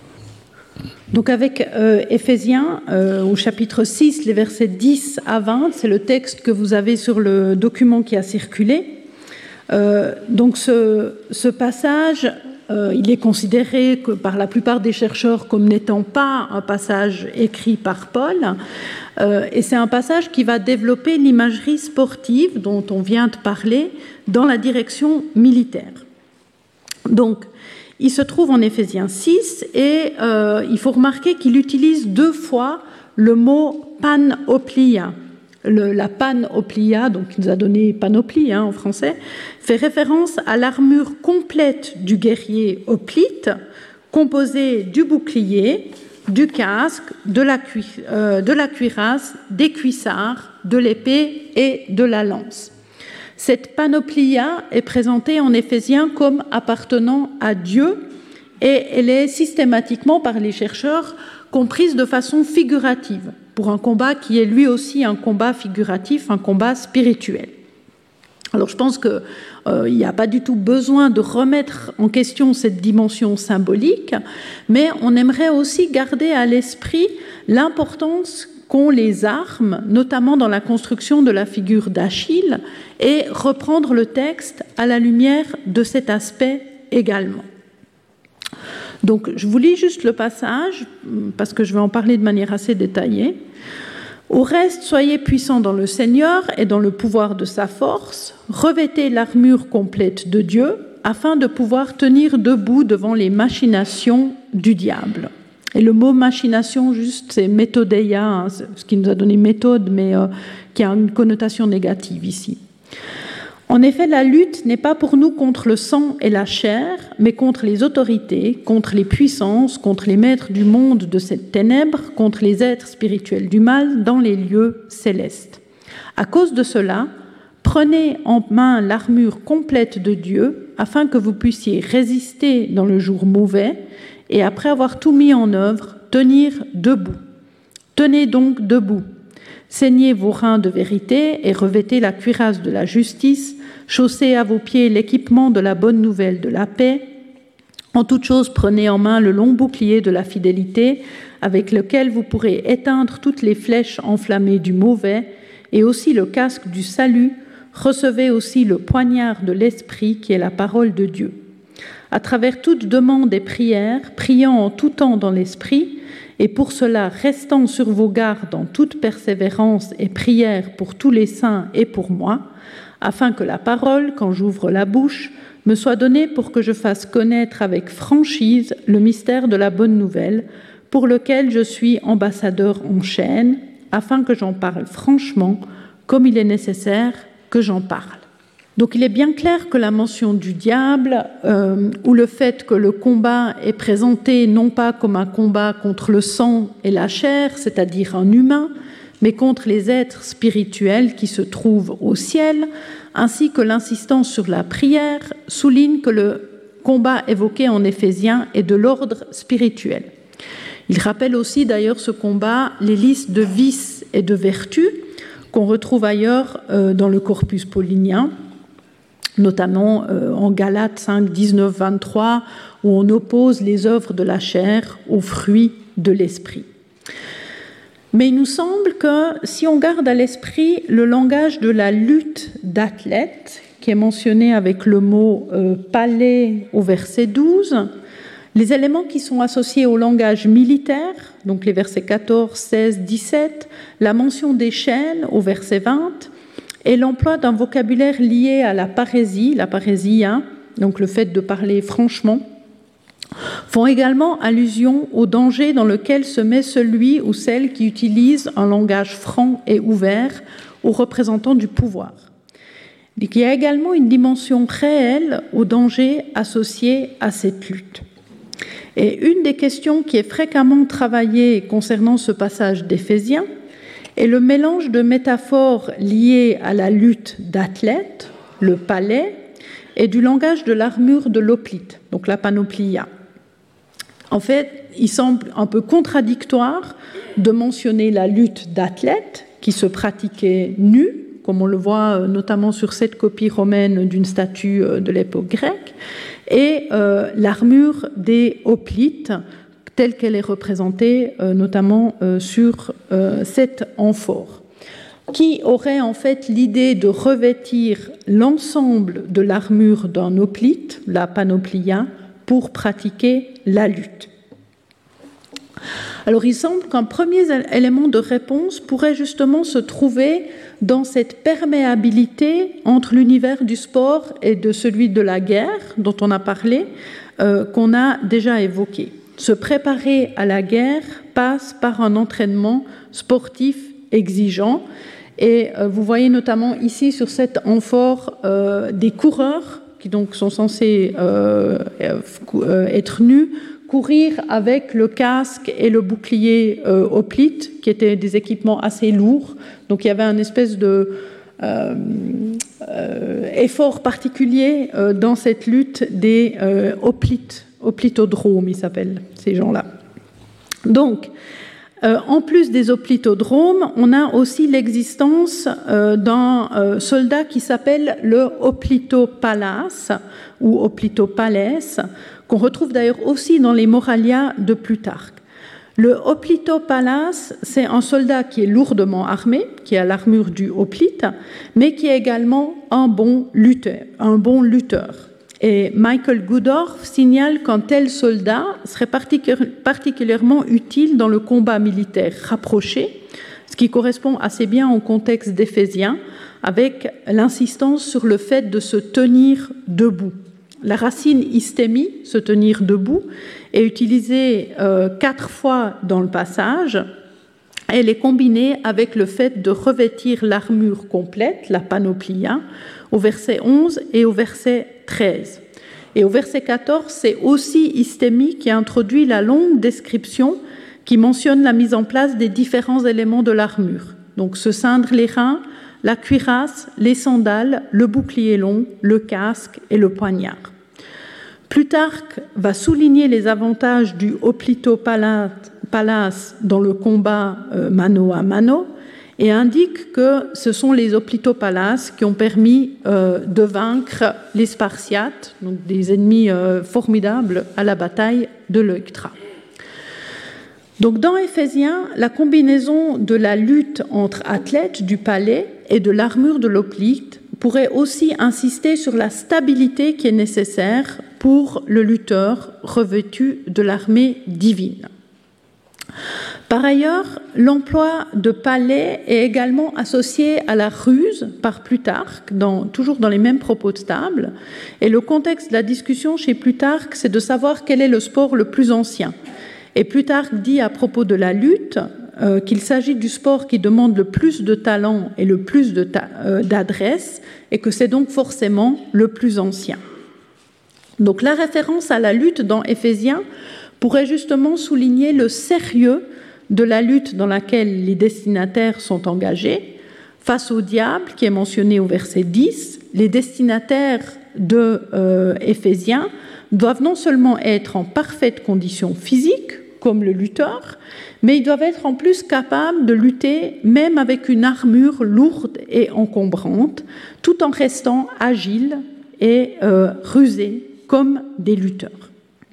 Donc avec Éphésiens, au chapitre 6, les versets 10 à 20, c'est le texte que vous avez sur le document qui a circulé. Donc ce passage, il est considéré par la plupart des chercheurs comme n'étant pas un passage écrit par Paul, et c'est un passage qui va développer l'imagerie sportive dont on vient de parler dans la direction militaire. Donc, il se trouve en Éphésiens 6 et il faut remarquer qu'il utilise 2 fois le mot panoplia. La panoplia, donc il nous a donné panoplie en français, fait référence à l'armure complète du guerrier hoplite, composée du bouclier, du casque, de la cuirasse, des cuissards, de l'épée et de la lance. Cette panoplia est présentée en Éphésiens comme appartenant à Dieu et elle est systématiquement par les chercheurs comprise de façon figurative pour un combat qui est lui aussi un combat figuratif, un combat spirituel. Alors je pense qu'il n'y a pas du tout besoin de remettre en question cette dimension symbolique, mais on aimerait aussi garder à l'esprit l'importance qu'ont les armes, notamment dans la construction de la figure d'Achille, et reprendre le texte à la lumière de cet aspect également. Donc, je vous lis juste le passage, parce que je vais en parler de manière assez détaillée. « Au reste, soyez puissants dans le Seigneur et dans le pouvoir de sa force, revêtez l'armure complète de Dieu, afin de pouvoir tenir debout devant les machinations du diable. » Et le mot machination, juste, c'est méthodeia, ce qui nous a donné méthode, mais qui a une connotation négative ici. En effet, la lutte n'est pas pour nous contre le sang et la chair, mais contre les autorités, contre les puissances, contre les maîtres du monde de cette ténèbre, contre les êtres spirituels du mal dans les lieux célestes. À cause de cela, prenez en main l'armure complète de Dieu, afin que vous puissiez résister dans le jour mauvais, et après avoir tout mis en œuvre, tenir debout. Tenez donc debout. Ceignez vos reins de vérité et revêtez la cuirasse de la justice, chaussez à vos pieds l'équipement de la bonne nouvelle de la paix. En toute chose, prenez en main le long bouclier de la fidélité, avec lequel vous pourrez éteindre toutes les flèches enflammées du mauvais, et aussi le casque du salut. Recevez aussi le poignard de l'esprit, qui est la parole de Dieu. À travers toute demande et prière, priant en tout temps dans l'esprit, et pour cela restant sur vos gardes en toute persévérance et prière pour tous les saints et pour moi, afin que la parole, quand j'ouvre la bouche, me soit donnée pour que je fasse connaître avec franchise le mystère de la bonne nouvelle, pour lequel je suis ambassadeur en chaîne, afin que j'en parle franchement, comme il est nécessaire que j'en parle. Donc il est bien clair que la mention du diable, ou le fait que le combat est présenté non pas comme un combat contre le sang et la chair, c'est-à-dire un humain, mais contre les êtres spirituels qui se trouvent au ciel, ainsi que l'insistance sur la prière, souligne que le combat évoqué en Éphésiens est de l'ordre spirituel. Il rappelle aussi d'ailleurs ce combat les listes de vices et de vertus qu'on retrouve ailleurs dans le corpus paulinien, notamment en Galates 5, 19, 23, où on oppose les œuvres de la chair aux fruits de l'esprit. Mais il nous semble que si on garde à l'esprit le langage de la lutte d'athlète, qui est mentionné avec le mot « palais » au verset 12, les éléments qui sont associés au langage militaire, donc les versets 14, 16, 17, la mention des chaînes au verset 20, et l'emploi d'un vocabulaire lié à la parésia, donc le fait de parler franchement, font également allusion au danger dans lequel se met celui ou celle qui utilise un langage franc et ouvert aux représentants du pouvoir. Il y a également une dimension réelle au danger associé à cette lutte. Et une des questions qui est fréquemment travaillée concernant ce passage d'Éphésiens Et le mélange de métaphores liées à la lutte d'athlètes, le palais, et du langage de l'armure de l'hoplite, donc la panoplia. En fait, il semble un peu contradictoire de mentionner la lutte d'athlètes qui se pratiquait nus, comme on le voit notamment sur cette copie romaine d'une statue de l'époque grecque, et l'armure des hoplites, telle qu'elle est représentée notamment sur cet amphore, qui aurait en fait l'idée de revêtir l'ensemble de l'armure d'un hoplite, la panoplia, pour pratiquer la lutte. Alors il semble qu'un premier élément de réponse pourrait justement se trouver dans cette perméabilité entre l'univers du sport et de celui de la guerre, dont on a parlé, qu'on a déjà évoqué. Se préparer à la guerre passe par un entraînement sportif exigeant. Et vous voyez notamment ici sur cet amphore des coureurs qui donc sont censés être nus, courir avec le casque et le bouclier hoplite, qui étaient des équipements assez lourds. Donc il y avait une espèce de effort particulier dans cette lutte des hoplites, hoplitodromes, ils s'appellent ces gens-là. Donc, en plus des hoplitodromes, on a aussi l'existence d'un soldat qui s'appelle le hoplitopallas ou hoplitopalès, qu'on retrouve d'ailleurs aussi dans les Moralia de Plutarque. Le hoplitopallas, c'est un soldat qui est lourdement armé, qui a l'armure du hoplite, mais qui est également un bon lutteur. Et Michael Goodorf signale qu'un tel soldat serait particulièrement utile dans le combat militaire rapproché, ce qui correspond assez bien au contexte d'Éphésiens, avec l'insistance sur le fait de se tenir debout. La racine hystémie, se tenir debout, est utilisée 4 fois dans le passage. Elle est combinée avec le fait de revêtir l'armure complète, la panoplia, au verset 11 et au verset 13. Et au verset 14, c'est aussi hystémie qui introduit la longue description qui mentionne la mise en place des différents éléments de l'armure. Donc se ceindre les reins, la cuirasse, les sandales, le bouclier long, le casque et le poignard. Plutarque va souligner les avantages du hoplitopallas dans le combat mano à mano et indique que ce sont les hoplitopallas qui ont permis de vaincre les Spartiates, donc des ennemis formidables à la bataille de Leuctra. Donc dans Éphésiens, la combinaison de la lutte entre athlètes du palais et de l'armure de l'hoplite pourrait aussi insister sur la stabilité qui est nécessaire pour le lutteur revêtu de l'armée divine. Par ailleurs, l'emploi de palais est également associé à la ruse par Plutarque, toujours dans les mêmes propos de table. Et le contexte de la discussion chez Plutarque, c'est de savoir quel est le sport le plus ancien. Et Plutarque dit à propos de la lutte qu'il s'agit du sport qui demande le plus de talent et le plus d'adresse, et que c'est donc forcément le plus ancien. Donc la référence à la lutte dans Éphésiens pourrait justement souligner le sérieux de la lutte dans laquelle les destinataires sont engagés. Face au diable, qui est mentionné au verset 10, les destinataires de Éphésiens doivent non seulement être en parfaite condition physique, comme le lutteur, mais ils doivent être en plus capables de lutter même avec une armure lourde et encombrante, tout en restant agiles et rusés comme des lutteurs.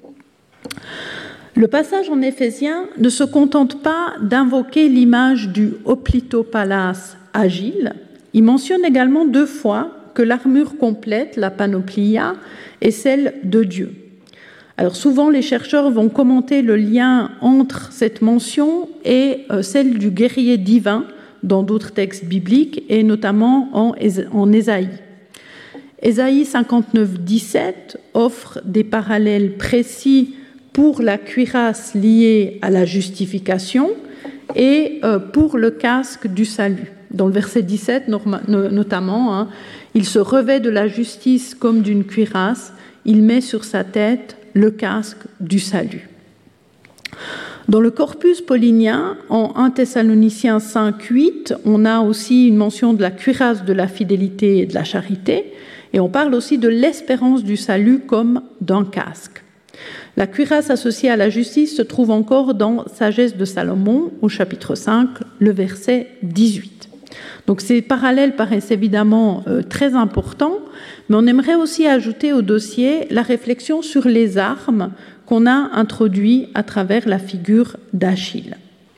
Le passage en Éphésiens ne se contente pas d'invoquer l'image du hoplitopallas agile, il mentionne également 2 fois que l'armure complète, la panoplia, est celle de Dieu. Alors souvent, les chercheurs vont commenter le lien entre cette mention et celle du guerrier divin dans d'autres textes bibliques, et notamment en Ésaïe. Ésaïe 59, 17 offre des parallèles précis pour la cuirasse liée à la justification et pour le casque du salut. Dans le verset 17 notamment, il se revêt de la justice comme d'une cuirasse, il met sur sa tête le casque du salut. Dans le corpus paulinien, en 1 Thessaloniciens 5:8, on a aussi une mention de la cuirasse de la fidélité et de la charité, et on parle aussi de l'espérance du salut comme d'un casque. La cuirasse associée à la justice se trouve encore dans Sagesse de Salomon, au chapitre 5, le verset 18. Donc ces parallèles paraissent évidemment très importants, mais on aimerait aussi ajouter au dossier la réflexion sur les armes qu'on a introduites à travers la figure d'Achille.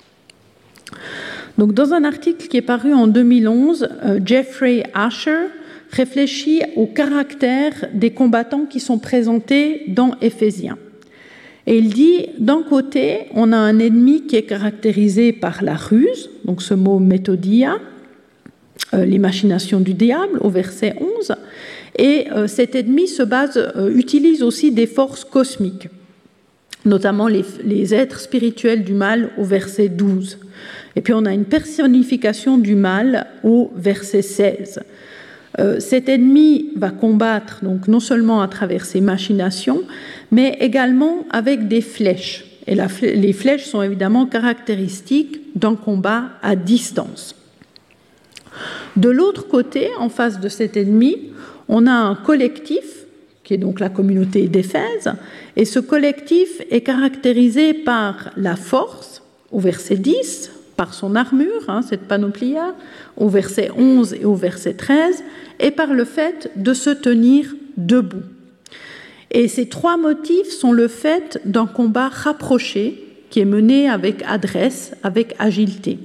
Donc dans un article qui est paru en 2011, Jeffrey Asher réfléchit au caractère des combattants qui sont présentés dans Éphésiens. Et il dit, d'un côté, on a un ennemi qui est caractérisé par la ruse, donc ce mot méthodia, les machinations du diable, au verset 11, et cet ennemi utilise aussi des forces cosmiques, notamment les êtres spirituels du mal au verset 12. Et puis on a une personnification du mal au verset 16. Cet ennemi va combattre donc non seulement à travers ses machinations, mais également avec des flèches. Et les flèches sont évidemment caractéristiques d'un combat à distance. De l'autre côté, en face de cet ennemi, on a un collectif, qui est donc la communauté d'Éphèse, et ce collectif est caractérisé par la force, au verset 10, par son armure, cette panoplia, au verset 11 et au verset 13, et par le fait de se tenir debout. Et ces trois motifs sont le fait d'un combat rapproché qui est mené avec adresse, avec agilité.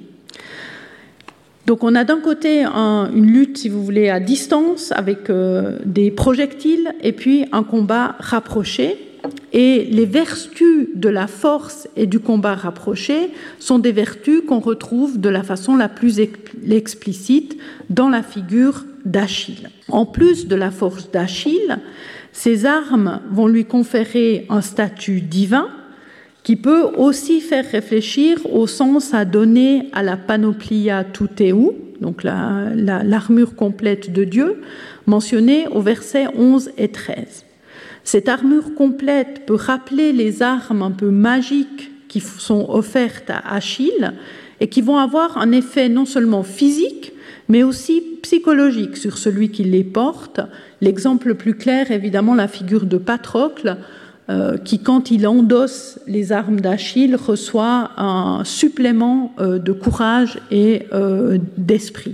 Donc on a d'un côté une lutte, si vous voulez, à distance avec des projectiles et puis un combat rapproché. Et les vertus de la force et du combat rapproché sont des vertus qu'on retrouve de la façon la plus explicite dans la figure d'Achille. En plus de la force d'Achille, ces armes vont lui conférer un statut divin qui peut aussi faire réfléchir au sens à donner à la panoplia toutéou, donc l'armure complète de Dieu, mentionnée au verset 11 et 13. Cette armure complète peut rappeler les armes un peu magiques qui sont offertes à Achille et qui vont avoir un effet non seulement physique, mais aussi psychologique sur celui qui les porte. L'exemple le plus clair, évidemment, la figure de Patrocle, qui, quand il endosse les armes d'Achille, reçoit un supplément de courage et d'esprit.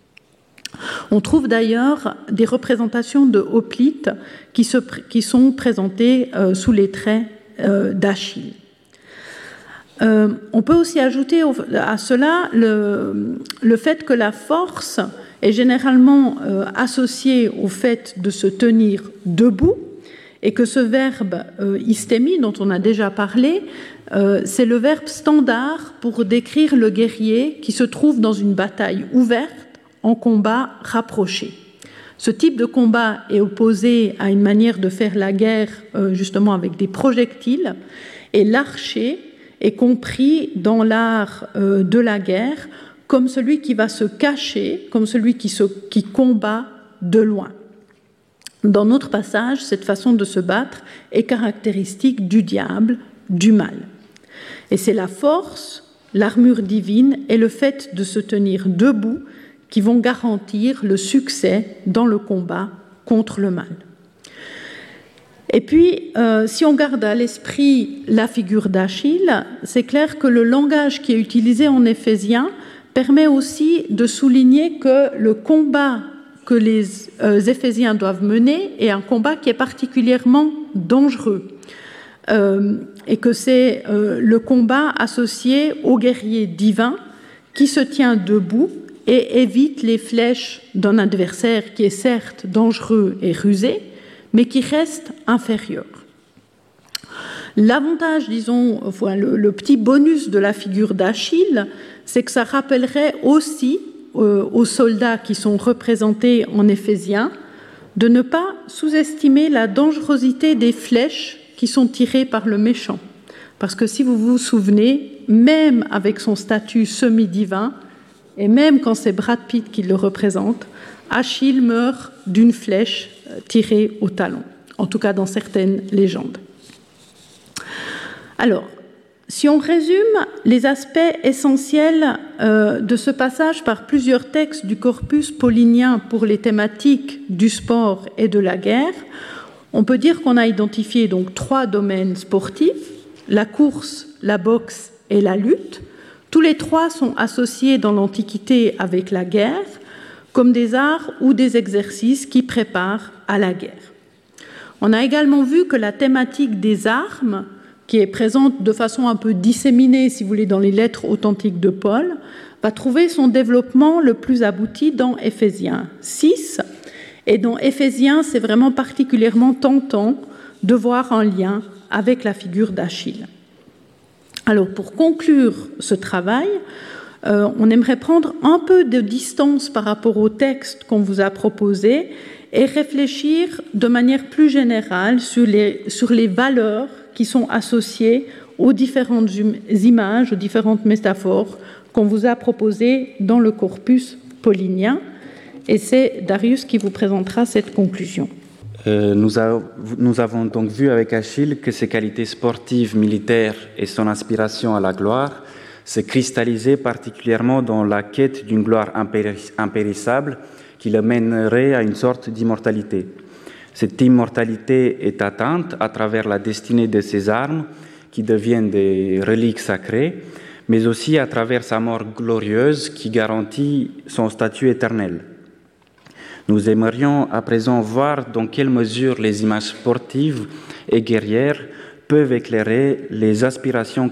On trouve d'ailleurs des représentations de hoplites qui sont présentées sous les traits d'Achille. On peut aussi ajouter à cela le fait que la force est généralement associée au fait de se tenir debout et que ce verbe istémi dont on a déjà parlé, c'est le verbe standard pour décrire le guerrier qui se trouve dans une bataille ouverte en combat rapproché. Ce type de combat est opposé à une manière de faire la guerre justement avec des projectiles, et l'archer est compris dans l'art de la guerre comme celui qui va se cacher, comme celui qui combat de loin. Dans notre passage, cette façon de se battre est caractéristique du diable, du mal. Et c'est la force, l'armure divine et le fait de se tenir debout qui vont garantir le succès dans le combat contre le mal. Et puis, si on garde à l'esprit la figure d'Achille, c'est clair que le langage qui est utilisé en Éphésiens permet aussi de souligner que le combat que les Éphésiens doivent mener est un combat qui est particulièrement dangereux et que c'est le combat associé au guerrier divin qui se tient debout et évite les flèches d'un adversaire qui est certes dangereux et rusé, mais qui reste inférieur. L'avantage, disons, le petit bonus de la figure d'Achille, c'est que ça rappellerait aussi aux soldats qui sont représentés en Éphésiens de ne pas sous-estimer la dangerosité des flèches qui sont tirées par le méchant. Parce que si vous vous souvenez, même avec son statut semi-divin, et même quand c'est Brad Pitt qui le représente, Achille meurt d'une flèche tirée au talon, en tout cas dans certaines légendes. Alors, Si on résume les aspects essentiels de ce passage par plusieurs textes du corpus paulinien pour les thématiques du sport et de la guerre, on peut dire qu'on a identifié donc 3 domaines sportifs, la course, la boxe et la lutte. Tous les 3 sont associés dans l'Antiquité avec la guerre, comme des arts ou des exercices qui préparent à la guerre. On a également vu que la thématique des armes, qui est présente de façon un peu disséminée, si vous voulez, dans les lettres authentiques de Paul, va trouver son développement le plus abouti dans Éphésiens 6. Et dans Éphésiens, c'est vraiment particulièrement tentant de voir un lien avec la figure d'Achille. Alors, pour conclure ce travail, on aimerait prendre un peu de distance par rapport au texte qu'on vous a proposé et réfléchir de manière plus générale sur les valeurs qui sont associées aux différentes images, aux différentes métaphores qu'on vous a proposées dans le corpus paulinien. Et c'est Darius qui vous présentera cette conclusion. Nous avons donc vu avec Achille que ses qualités sportives, militaires et son aspiration à la gloire se cristallisaient particulièrement dans la quête d'une gloire impérissable qui le mènerait à une sorte d'immortalité. Cette immortalité est atteinte à travers la destinée de ses armes, qui deviennent des reliques sacrées, mais aussi à travers sa mort glorieuse qui garantit son statut éternel. Nous aimerions à présent voir dans quelle mesure les images sportives et guerrières peuvent éclairer les aspirations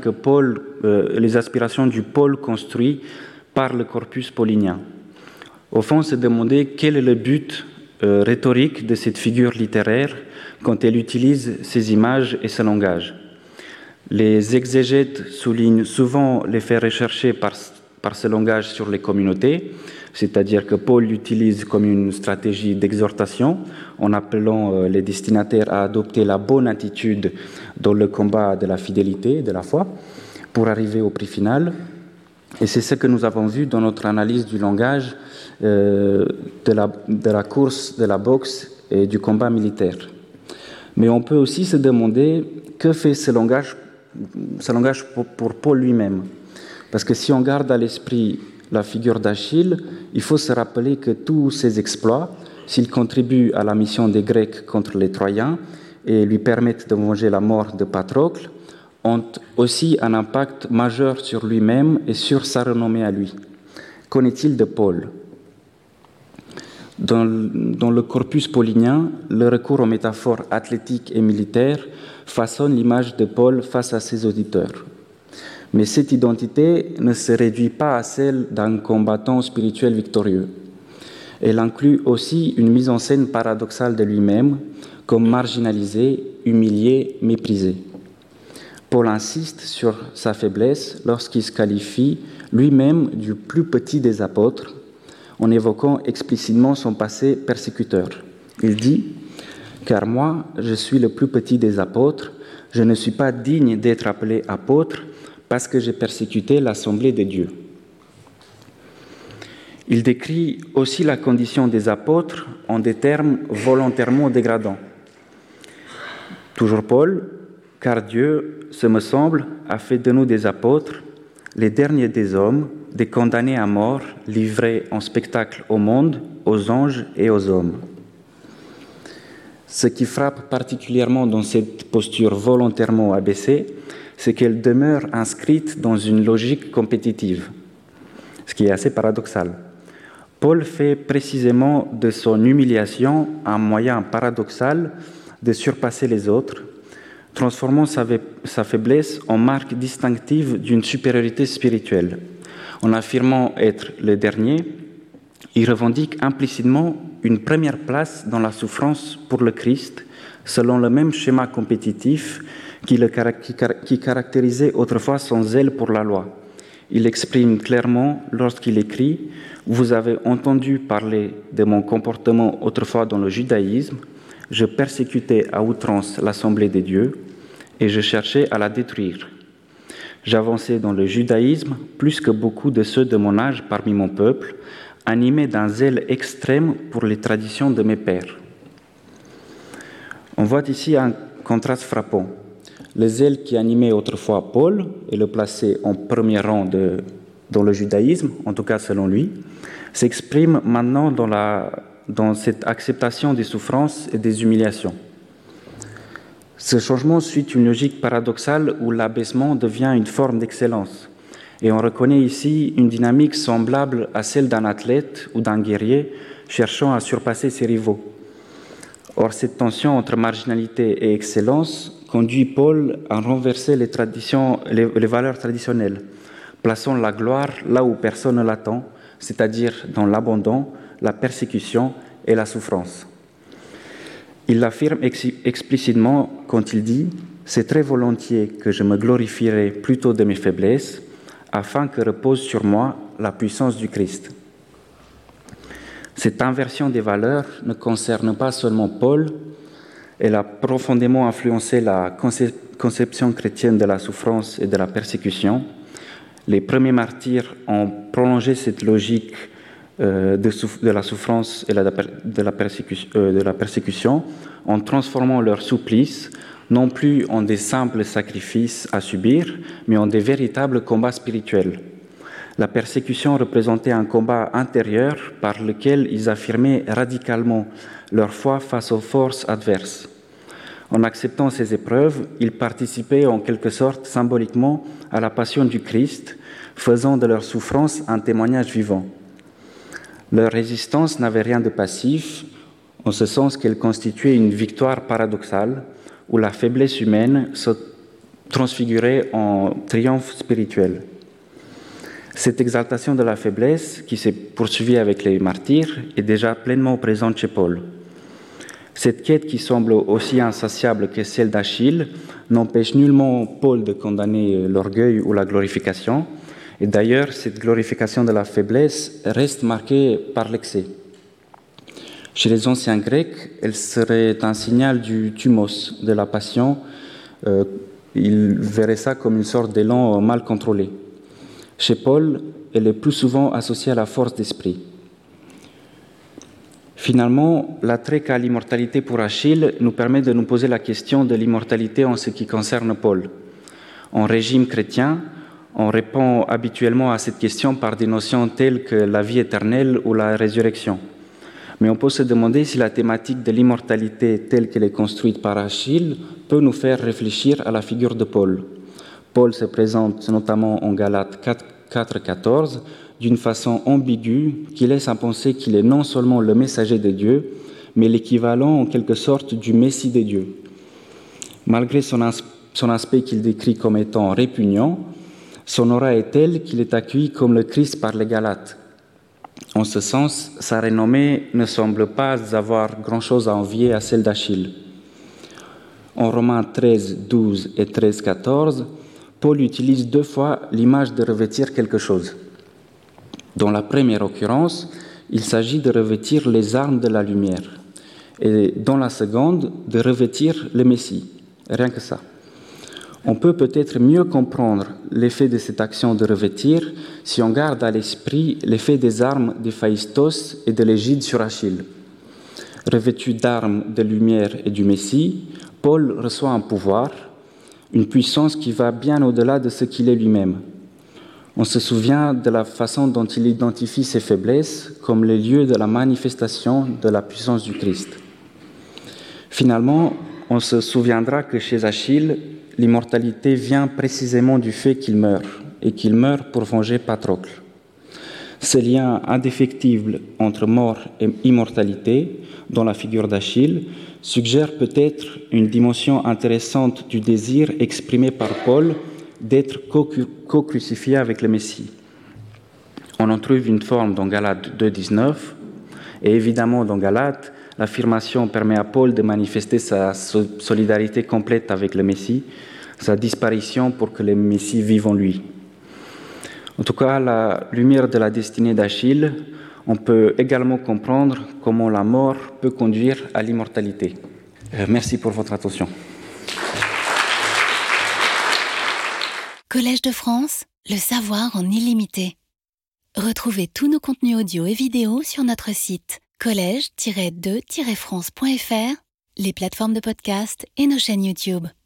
du pôle construit par le corpus paulinien. Au fond, se demander quel est le but rhétorique de cette figure littéraire quand elle utilise ces images et ce langage. Les exégètes soulignent souvent l'effet recherché par ce langage sur les communautés, c'est-à-dire que Paul l'utilise comme une stratégie d'exhortation en appelant les destinataires à adopter la bonne attitude dans le combat de la fidélité, de la foi, pour arriver au prix final. Et c'est ce que nous avons vu dans notre analyse du langage de la course, de la boxe et du combat militaire. Mais on peut aussi se demander que fait ce langage pour Paul lui-même. Parce que si on garde à l'esprit la figure d'Achille, il faut se rappeler que tous ses exploits, s'ils contribuent à la mission des Grecs contre les Troyens et lui permettent de venger la mort de Patrocle, ont aussi un impact majeur sur lui-même et sur sa renommée à lui. Qu'en est-il de Paul ? Dans le corpus paulinien, le recours aux métaphores athlétiques et militaires façonne l'image de Paul face à ses auditeurs. Mais cette identité ne se réduit pas à celle d'un combattant spirituel victorieux. Elle inclut aussi une mise en scène paradoxale de lui-même, comme marginalisé, humilié, méprisé. Paul insiste sur sa faiblesse lorsqu'il se qualifie lui-même du plus petit des apôtres, en évoquant explicitement son passé persécuteur. Il dit « Car moi, je suis le plus petit des apôtres, je ne suis pas digne d'être appelé apôtre, parce que j'ai persécuté l'Assemblée de Dieu. » Il décrit aussi la condition des apôtres en des termes volontairement dégradants. Toujours Paul, « Car Dieu, ce me semble, a fait de nous des apôtres, les derniers des hommes, des condamnés à mort, livrés en spectacle au monde, aux anges et aux hommes. » Ce qui frappe particulièrement dans cette posture volontairement abaissée, c'est qu'elle demeure inscrite dans une logique compétitive, ce qui est assez paradoxal. Paul fait précisément de son humiliation un moyen paradoxal de surpasser les autres, transformant sa faiblesse en marque distinctive d'une supériorité spirituelle. En affirmant être le dernier, il revendique implicitement une première place dans la souffrance pour le Christ, selon le même schéma compétitif qui caractérisait autrefois son zèle pour la loi. Il exprime clairement lorsqu'il écrit « Vous avez entendu parler de mon comportement autrefois dans le judaïsme, je persécutais à outrance l'Assemblée des dieux et je cherchais à la détruire. J'avançais dans le judaïsme plus que beaucoup de ceux de mon âge parmi mon peuple, animé d'un zèle extrême pour les traditions de mes pères. » On voit ici un contraste frappant. le zèle qui animait autrefois Paul et le plaçait en premier rang dans le judaïsme, en tout cas selon lui, s'exprime maintenant dans cette acceptation des souffrances et des humiliations. Ce changement suit une logique paradoxale où l'abaissement devient une forme d'excellence. Et on reconnaît ici une dynamique semblable à celle d'un athlète ou d'un guerrier cherchant à surpasser ses rivaux. Or, cette tension entre marginalité et excellence conduit Paul à renverser les valeurs traditionnelles, plaçant la gloire là où personne ne l'attend, c'est-à-dire dans l'abandon, la persécution et la souffrance. Il l'affirme explicitement quand il dit « C'est très volontiers que je me glorifierai plutôt de mes faiblesses, afin que repose sur moi la puissance du Christ. » Cette inversion des valeurs ne concerne pas seulement Paul, elle a profondément influencé la conception chrétienne de la souffrance et de la persécution. Les premiers martyrs ont prolongé cette logique de la souffrance et de la persécution en transformant leur supplice non plus en des simples sacrifices à subir, mais en des véritables combats spirituels. La persécution représentait un combat intérieur par lequel ils affirmaient radicalement leur foi face aux forces adverses. En acceptant ces épreuves, ils participaient en quelque sorte symboliquement à la passion du Christ, faisant de leur souffrance un témoignage vivant. Leur résistance n'avait rien de passif, en ce sens qu'elle constituait une victoire paradoxale, où la faiblesse humaine se transfigurait en triomphe spirituel. Cette exaltation de la faiblesse, qui s'est poursuivie avec les martyrs, est déjà pleinement présente chez Paul. Cette quête, qui semble aussi insatiable que celle d'Achille, n'empêche nullement Paul de condamner l'orgueil ou la glorification. Et d'ailleurs, cette glorification de la faiblesse reste marquée par l'excès. Chez les anciens Grecs, elle serait un signal du thumos, de la passion. Ils verraient ça comme une sorte d'élan mal contrôlé. Chez Paul, elle est plus souvent associée à la force d'esprit. Finalement, l'attrait qu'a l'immortalité pour Achille nous permet de nous poser la question de l'immortalité en ce qui concerne Paul. En régime chrétien, on répond habituellement à cette question par des notions telles que la vie éternelle ou la résurrection. Mais on peut se demander si la thématique de l'immortalité telle qu'elle est construite par Achille peut nous faire réfléchir à la figure de Paul. Paul se présente notamment en Galates 4,14 d'une façon ambiguë qui laisse à penser qu'il est non seulement le messager de Dieu, mais l'équivalent en quelque sorte du Messie des dieux. Malgré son aspect qu'il décrit comme étant répugnant, son aura est telle qu'il est accueilli comme le Christ par les Galates. En ce sens, sa renommée ne semble pas avoir grand-chose à envier à celle d'Achille. En Romains 13, 12 et 13, 14, Paul utilise 2 fois l'image de revêtir quelque chose. Dans la première occurrence, il s'agit de revêtir les armes de la lumière. Et dans la seconde, de revêtir le Messie. Rien que ça. On peut peut-être mieux comprendre l'effet de cette action de revêtir si on garde à l'esprit l'effet des armes d'Héphaïstos et de l'égide sur Achille. Revêtu d'armes de lumière et du Messie, Paul reçoit un pouvoir, une puissance qui va bien au-delà de ce qu'il est lui-même. On se souvient de la façon dont il identifie ses faiblesses comme les lieux de la manifestation de la puissance du Christ. Finalement, on se souviendra que chez Achille, l'immortalité vient précisément du fait qu'il meurt, et qu'il meurt pour venger Patrocle. Ce lien indéfectible entre mort et immortalité, dans la figure d'Achille, suggère peut-être une dimension intéressante du désir exprimé par Paul d'être co-crucifié avec le Messie. On en trouve une forme dans Galates 2,19, et évidemment dans Galates, l'affirmation permet à Paul de manifester sa solidarité complète avec le Messie, sa disparition pour que le Messie vive en lui. En tout cas, à la lumière de la destinée d'Achille, on peut également comprendre comment la mort peut conduire à l'immortalité. Merci pour votre attention. Collège de France, le savoir en illimité. Retrouvez tous nos contenus audio et vidéos sur notre site collège-2-france.fr, les plateformes de podcast et nos chaînes YouTube.